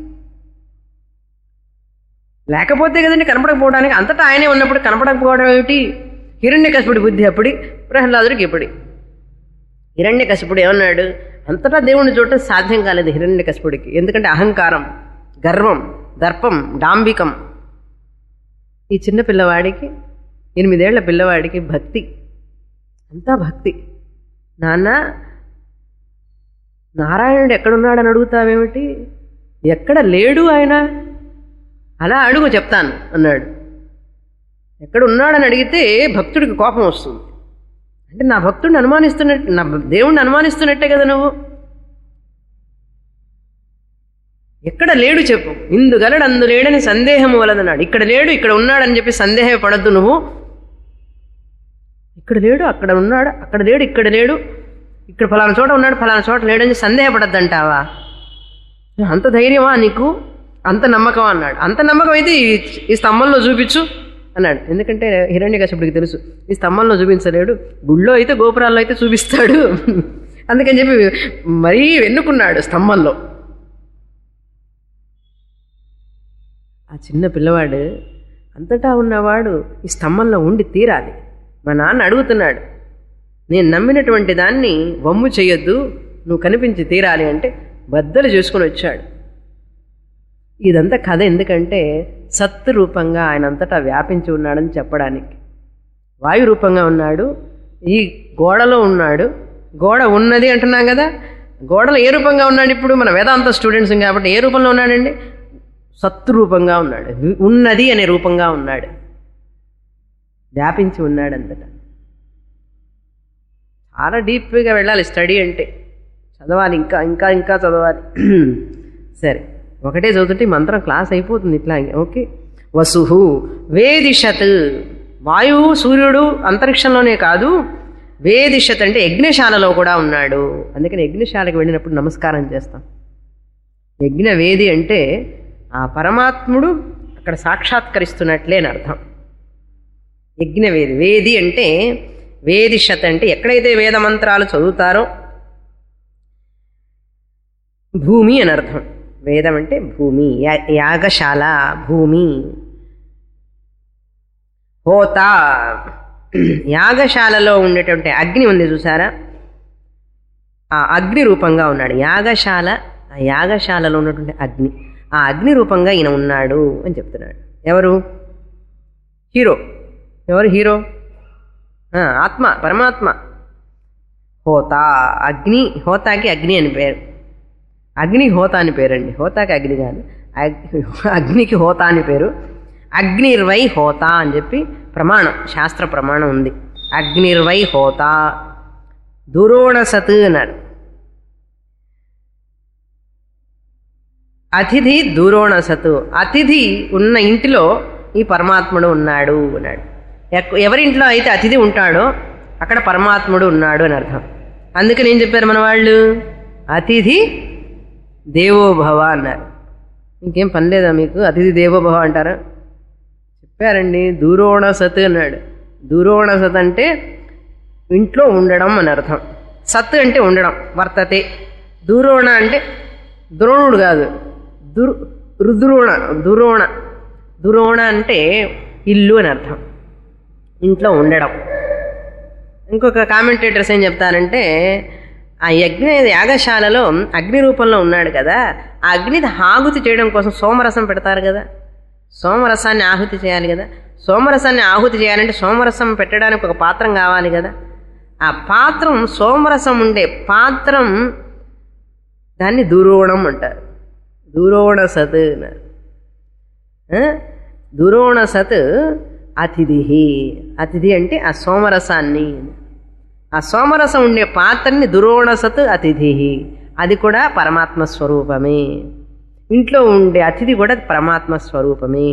లేకపోతే కదండి కనపడకపోవడానికి. అంతటా ఆయనే ఉన్నప్పుడు కనపడకపోవడం ఏమిటి? హిరణ్యకశిపుడి బుద్ధి అప్పటి, ప్రహ్లాదుడికి ఇప్పటి. హిరణ్యకశిపుడు ఏమన్నాడు? అంతటా దేవుణ్ణి చూడటం సాధ్యం కాలేదు హిరణ్యకశిపుడికి. ఎందుకంటే అహంకారం, గర్వం, దర్పం, డాంబికం. ఈ చిన్న పిల్లవాడికి, ఎనిమిదేళ్ల పిల్లవాడికి భక్తి, అంతా భక్తి. నాన్న నారాయణుడు ఎక్కడున్నాడని అడుగుతావేమిటి? ఎక్కడ లేడు ఆయన. అలా అడుగు చెప్తాను అన్నాడు. ఎక్కడున్నాడని అడిగితే భక్తుడికి కోపం వస్తుంది. అంటే నా భక్తుడిని అనుమానిస్తున్నట్టు, నా దేవుణ్ణి అనుమానిస్తున్నట్టే కదా నువ్వు. ఎక్కడ లేడు చెప్పు. ఇందుగలడు అందు లేడని సందేహం వలదన్నాడు. ఇక్కడ లేడు ఇక్కడ ఉన్నాడని చెప్పి సందేహం పడద్దు నువ్వు. ఇక్కడ లేడు అక్కడ ఉన్నాడు, అక్కడ లేడు ఇక్కడ లేడు, ఇక్కడ ఫలానా చోట ఉన్నాడు ఫలానా చోట లేడని సందేహపడద్దు అంటావా? అంత ధైర్యమా నీకు? అంత నమ్మకమా అన్నాడు. అంత నమ్మకం అయితే ఈ స్తంభంలో చూపించు అన్నాడు. ఎందుకంటే హిరణ్యకశిపుడికి తెలుసు ఈ స్తంభంలో చూపించలేడు, గుళ్ళో అయితే గోపురాల్లో అయితే చూపిస్తాడు. అందుకని చెప్పి మరీ వెన్నుకున్నాడు స్తంభంలో. ఆ చిన్న పిల్లవాడు అంతటా ఉన్నవాడు ఈ స్తంభంలో ఉండి తీరాలి. మా నాన్న అడుగుతున్నాడు, నేను నమ్మినటువంటి దాన్ని వమ్ము చేయొద్దు, నువ్వు కనిపించి తీరాలి అంటే బద్దలు చేసుకుని వచ్చాడు. ఇదంతా కథ ఎందుకంటే సత్తు రూపంగా ఆయన అంతటా వ్యాపించి ఉన్నాడని చెప్పడానికి. వాయు రూపంగా ఉన్నాడు, ఈ గోడలో ఉన్నాడు. గోడ ఉన్నది అంటున్నాం కదా, గోడలో ఏ రూపంగా ఉన్నాడు? ఇప్పుడు మన వేదాంత స్టూడెంట్స్ కాబట్టి ఏ రూపంలో ఉన్నాడండి? సత్తు రూపంగా ఉన్నాడు, ఉన్నది అనే రూపంగా ఉన్నాడు, వ్యాపించి ఉన్నాడు అంతటా. చాలా డీప్గా వెళ్ళాలి స్టడీ అంటే, చదవాలి, ఇంకా ఇంకా ఇంకా చదవాలి. సరే, ఒకటే చదువుతుంటే ఈ మంత్రం క్లాస్ అయిపోతుంది ఇట్లాగే. ఓకే. వసుహు వేదిషత్, వాయువు సూర్యుడు అంతరిక్షంలోనే కాదు, వేదిషత్ అంటే యజ్ఞశాలలో కూడా ఉన్నాడు. అందుకని యజ్ఞశాలకు వెళ్ళినప్పుడు నమస్కారం చేస్తాం. యజ్ఞ వేది అంటే ఆ పరమాత్ముడు అక్కడ సాక్షాత్కరిస్తున్నట్లే అని అర్థం. యజ్ఞవేది, వేది అంటే వేదిషత్ అంటే ఎక్కడైతే వేద మంత్రాలు చదువుతారో భూమి అని అర్థం. వేదం అంటే భూమి, యాగశాల భూమి. హోత యాగశాలలో ఉండేటువంటి అగ్ని ఉంది చూసారా, ఆ అగ్ని రూపంగా ఉన్నాడు. యాగశాల, ఆ యాగశాలలో ఉన్నటువంటి అగ్ని, ఆ అగ్ని రూపంగా ఈయన ఉన్నాడు అని చెప్తున్నాడు. ఎవరు హీరో? ఎవరు హీరో? ఆత్మ, పరమాత్మ. హోత అగ్ని, హోతాకి అగ్ని అని పేరు. అగ్నికి హోత అని పేరండి, హోతాకి అగ్ని కాదు, అగ్నికి హోత అని పేరు. అగ్నిర్వై హోత అని చెప్పి ప్రమాణం, శాస్త్ర ప్రమాణం ఉంది. అగ్నిర్వై హోత. దురోణసత్ అన్నాడు. అతిథి దురోణసత్, అతిథి ఉన్న ఇంటిలో ఈ పరమాత్ముడు ఉన్నాడు అన్నాడు. ఎవరింట్లో అయితే అతిథి ఉంటాడో అక్కడ పరమాత్ముడు ఉన్నాడు అని అర్థం. అందుకని ఏం చెప్పారు మన వాళ్ళు? అతిథి దేవోభవ అన్నారు. ఇంకేం పని లేదా మీకు? అతిథి దేవోభవ అంటారా? చెప్పారండి. దూరోణసత్ అన్నాడు. దూరోణసత్ అంటే ఇంట్లో ఉండడం అని అర్థం. సత్ అంటే ఉండడం, వర్తతే. దూరోణ అంటే ద్రోణుడు కాదు, దుర్ రుద్రోణ, దురోణ. దురోణ అంటే ఇల్లు అని అర్థం, ఇంట్లో ఉండడం. ఇంకొక కామెంటేటర్స్ ఏం చెప్తారంటే, ఆ యజ్ఞ యాగశాలలో అగ్ని రూపంలో ఉన్నాడు కదా, ఆ అగ్ని ఆహుతి చేయడం కోసం సోమరసం పెడతారు కదా, సోమరసాన్ని ఆహుతి చేయాలి కదా. సోమరసాన్ని ఆహుతి చేయాలంటే సోమరసం పెట్టడానికి ఒక పాత్రం కావాలి కదా. ఆ పాత్రం, సోమరసం ఉండే పాత్రం, దాన్ని దురోణం అంటారు. దురోణ సత్ అన్నారు. దురోణ సత్ అతిథి. అతిథి అంటే ఆ సోమరసాన్ని, ఆ సోమరసం ఉండే పాత్రని దురోణ సత్ అతిథి. అది కూడా పరమాత్మ స్వరూపమే. ఇంట్లో ఉండే అతిథి కూడా పరమాత్మ స్వరూపమే.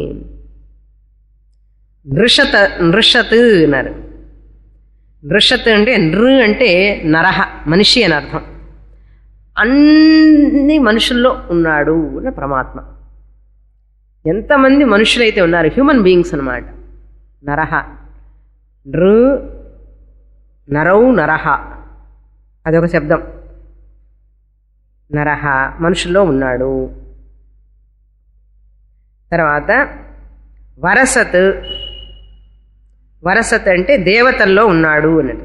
నృషత, నృషత్ అన్నారు. నృషత్ అంటే నృ అంటే నరహ, మనిషి అని అర్థం. అన్ని మనుషుల్లో ఉన్నాడు అని పరమాత్మ. ఎంతమంది మనుషులైతే ఉన్నారు, హ్యూమన్ బీయింగ్స్ అన్నమాట. నరహ, నృ, నరౌ నరహ, అదొక శబ్దం. నరహ మనుషుల్లో ఉన్నాడు. తర్వాత వరసత్, వరసత్ అంటే దేవతల్లో ఉన్నాడు అన్నది.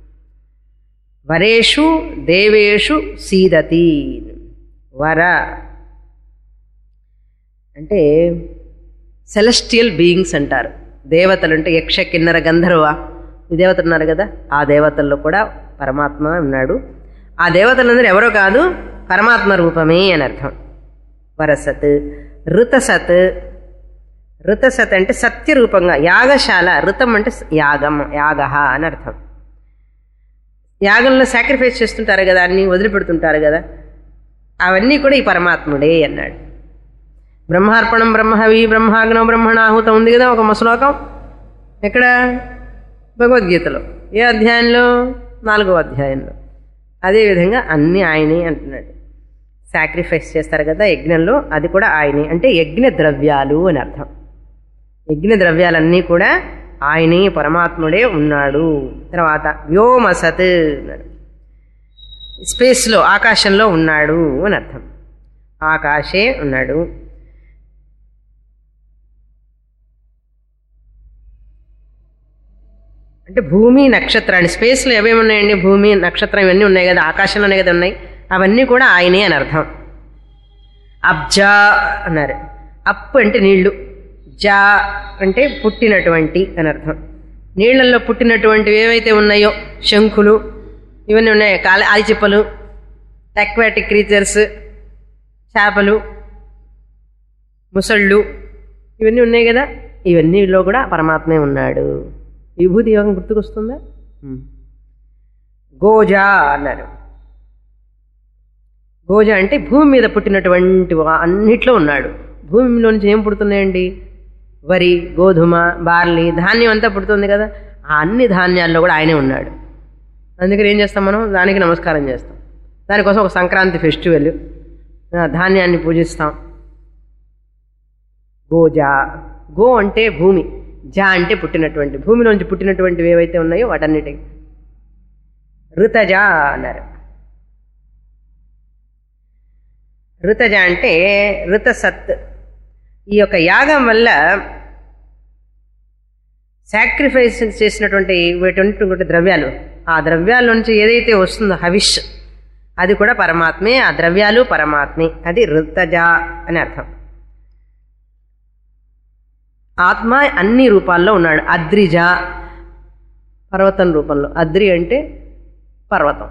వరేషు దేవేషు సీదతి. వర అంటే సెలెస్టియల్ బీయింగ్స్ అంటారు. దేవతలు అంటే యక్ష కిన్నర గంధర్వ, ఈ దేవతలు ఉన్నారు కదా, ఆ దేవతల్లో కూడా పరమాత్మ ఉన్నాడు. ఆ దేవతలందరూ ఎవరో కాదు, పరమాత్మ రూపమే అని అర్థం. వరసత్. ఋతసత్, ఋతసత్ అంటే సత్యరూపంగా, యాగశాల. ఋతం అంటే యాగం, యాగ అని అర్థం. యాగంలో సాక్రిఫైస్ చేస్తుంటారు కదా, అన్నీ వదిలిపెడుతుంటారు కదా, అవన్నీ కూడా ఈ పరమాత్ముడే అన్నాడు. బ్రహ్మార్పణం బ్రహ్మహవి బ్రహ్మాగ్నం బ్రహ్మణాహుతం ఉంది కదా ఒక శ్లోకం. ఎక్కడ? భగవద్గీతలో. ఏ అధ్యాయంలో? నాలుగో అధ్యాయంలో. అదేవిధంగా అన్నీ ఆయనే అంటున్నాడు. సాక్రిఫైస్ చేస్తారు కదా యజ్ఞంలో, అది కూడా ఆయనే. అంటే యజ్ఞ ద్రవ్యాలు అని అర్థం. యజ్ఞ ద్రవ్యాలన్నీ కూడా ఆయనే, పరమాత్ముడే ఉన్నాడు. తర్వాత వ్యోమసత్ అన్నాడు. స్పేస్లో, ఆకాశంలో ఉన్నాడు అని అర్థం. ఆకాశే ఉన్నాడు. అంటే భూమి, నక్షత్రాన్ని, స్పేస్లో ఏమేమి ఉన్నాయండి? భూమి, నక్షత్రం ఇవన్నీ ఉన్నాయి కదా, ఆకాశంలోనే కదా ఉన్నాయి, అవన్నీ కూడా ఆయనే అని అర్థం. అబ్జా అన్నారు. అప్ అంటే నీళ్లు, జా అంటే పుట్టినటువంటి అని అర్థం. నీళ్లలో పుట్టినటువంటివి ఏవైతే ఉన్నాయో, శంఖులు ఇవన్నీ ఉన్నాయి, కాల ఆల్చిప్పలు, అక్వాటిక్ క్రీచర్స్, చేపలు, ముసళ్ళు ఇవన్నీ ఉన్నాయి కదా, ఇవన్నీలో కూడా పరమాత్మే ఉన్నాడు. విభూతి యోగం గుర్తుకొస్తుందా? గోజా అన్నారు. గోజ అంటే భూమి మీద పుట్టినటువంటి అన్నిట్లో ఉన్నాడు. భూమిలో నుంచి ఏం పుడుతున్నాయండి? వరి, గోధుమ, బార్లీ, ధాన్యం అంతా పుడుతుంది కదా. ఆ అన్ని ధాన్యాల్లో కూడా ఆయనే ఉన్నాడు. అందుకని ఏం చేస్తాం మనం? దానికి నమస్కారం చేస్తాం. దానికోసం ఒక సంక్రాంతి ఫెస్టివల్, ధాన్యాన్ని పూజిస్తాం. గోజా, గో అంటే భూమి, జా అంటే పుట్టినటువంటి, భూమిలోంచి పుట్టినటువంటివి ఏవైతే ఉన్నాయో వాటన్నిటి. ఋతజ అన్నారు. ఋతజ అంటే ఋతసత్. ఈ యొక్క యాగం వల్ల సాక్రిఫైస్ చేసినటువంటి ఇటువంటి ద్రవ్యాలు, ఆ ద్రవ్యాల నుంచి ఏదైతే వస్తుందో హవిష్, అది కూడా పరమాత్మే. ఆ ద్రవ్యాలు పరమాత్మే. అది ఋతజ అని అర్థం. ఆత్మ అన్ని రూపాల్లో ఉన్నాడు. అద్రిజ, పర్వతం రూపంలో. అద్రి అంటే పర్వతం.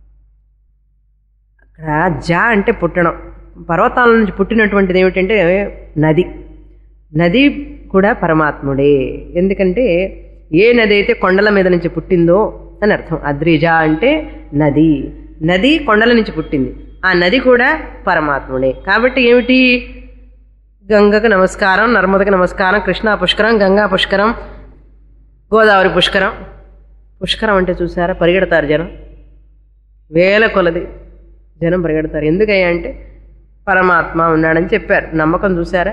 అక్కడ జా అంటే పుట్టడం. పర్వతాల నుంచి పుట్టినటువంటిది ఏమిటంటే నది. నది కూడా పరమాత్ముడే. ఎందుకంటే ఏ నది అయితే కొండల మీద నుంచి పుట్టిందో అని అర్థం. అద్రిజ అంటే నది. నది కొండల నుంచి పుట్టింది. ఆ నది కూడా పరమాత్ముడే. కాబట్టి ఏమిటి? గంగకు నమస్కారం, నర్మదకు నమస్కారం, కృష్ణా పుష్కరం, గంగా పుష్కరం, గోదావరి పుష్కరం. పుష్కరం అంటే చూసారా, పరిగెడతారు జనం, వేల కొలది జనం పరిగెడతారు. ఎందుకయ్యా అంటే పరమాత్మ ఉన్నాడని చెప్పారు. నమ్మకం చూసారా?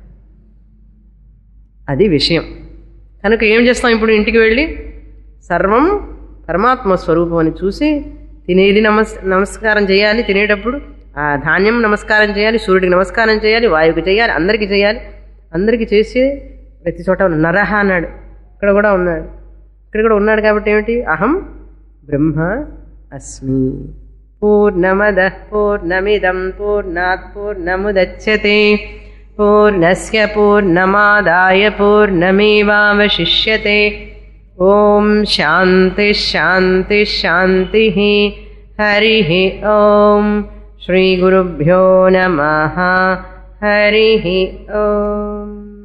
అది విషయం. కనుక ఏం చేస్తాం? ఇప్పుడు ఇంటికి వెళ్ళి సర్వం పరమాత్మ స్వరూపం అని చూసి తినేది నమస్ నమస్కారం చేయాలి. తినేటప్పుడు ఆ ధాన్యం నమస్కారం చేయాలి, సూర్యుడికి నమస్కారం చేయాలి, వాయువుకి చేయాలి, అందరికీ చేయాలి. అందరికీ చేసి ప్రతి చోట నరహ అన్నాడు. ఇక్కడ కూడా ఉన్నాడు. ఇక్కడ కూడా ఉన్నాడు కాబట్టి ఏమిటి? అహం బ్రహ్మ అస్మి. పూర్ణమదః పూర్ణమిదం పూర్ణాత్ పూర్ణముదచ్యతే పూర్ణస్య పూర్ణమాదాయ పూర్ణమేవావశిష్యతే. ఓం శాంతి శాంతి శాంతి. హరి ఓం. శ్రీ గురుభ్యో నమః. హరి ఓం.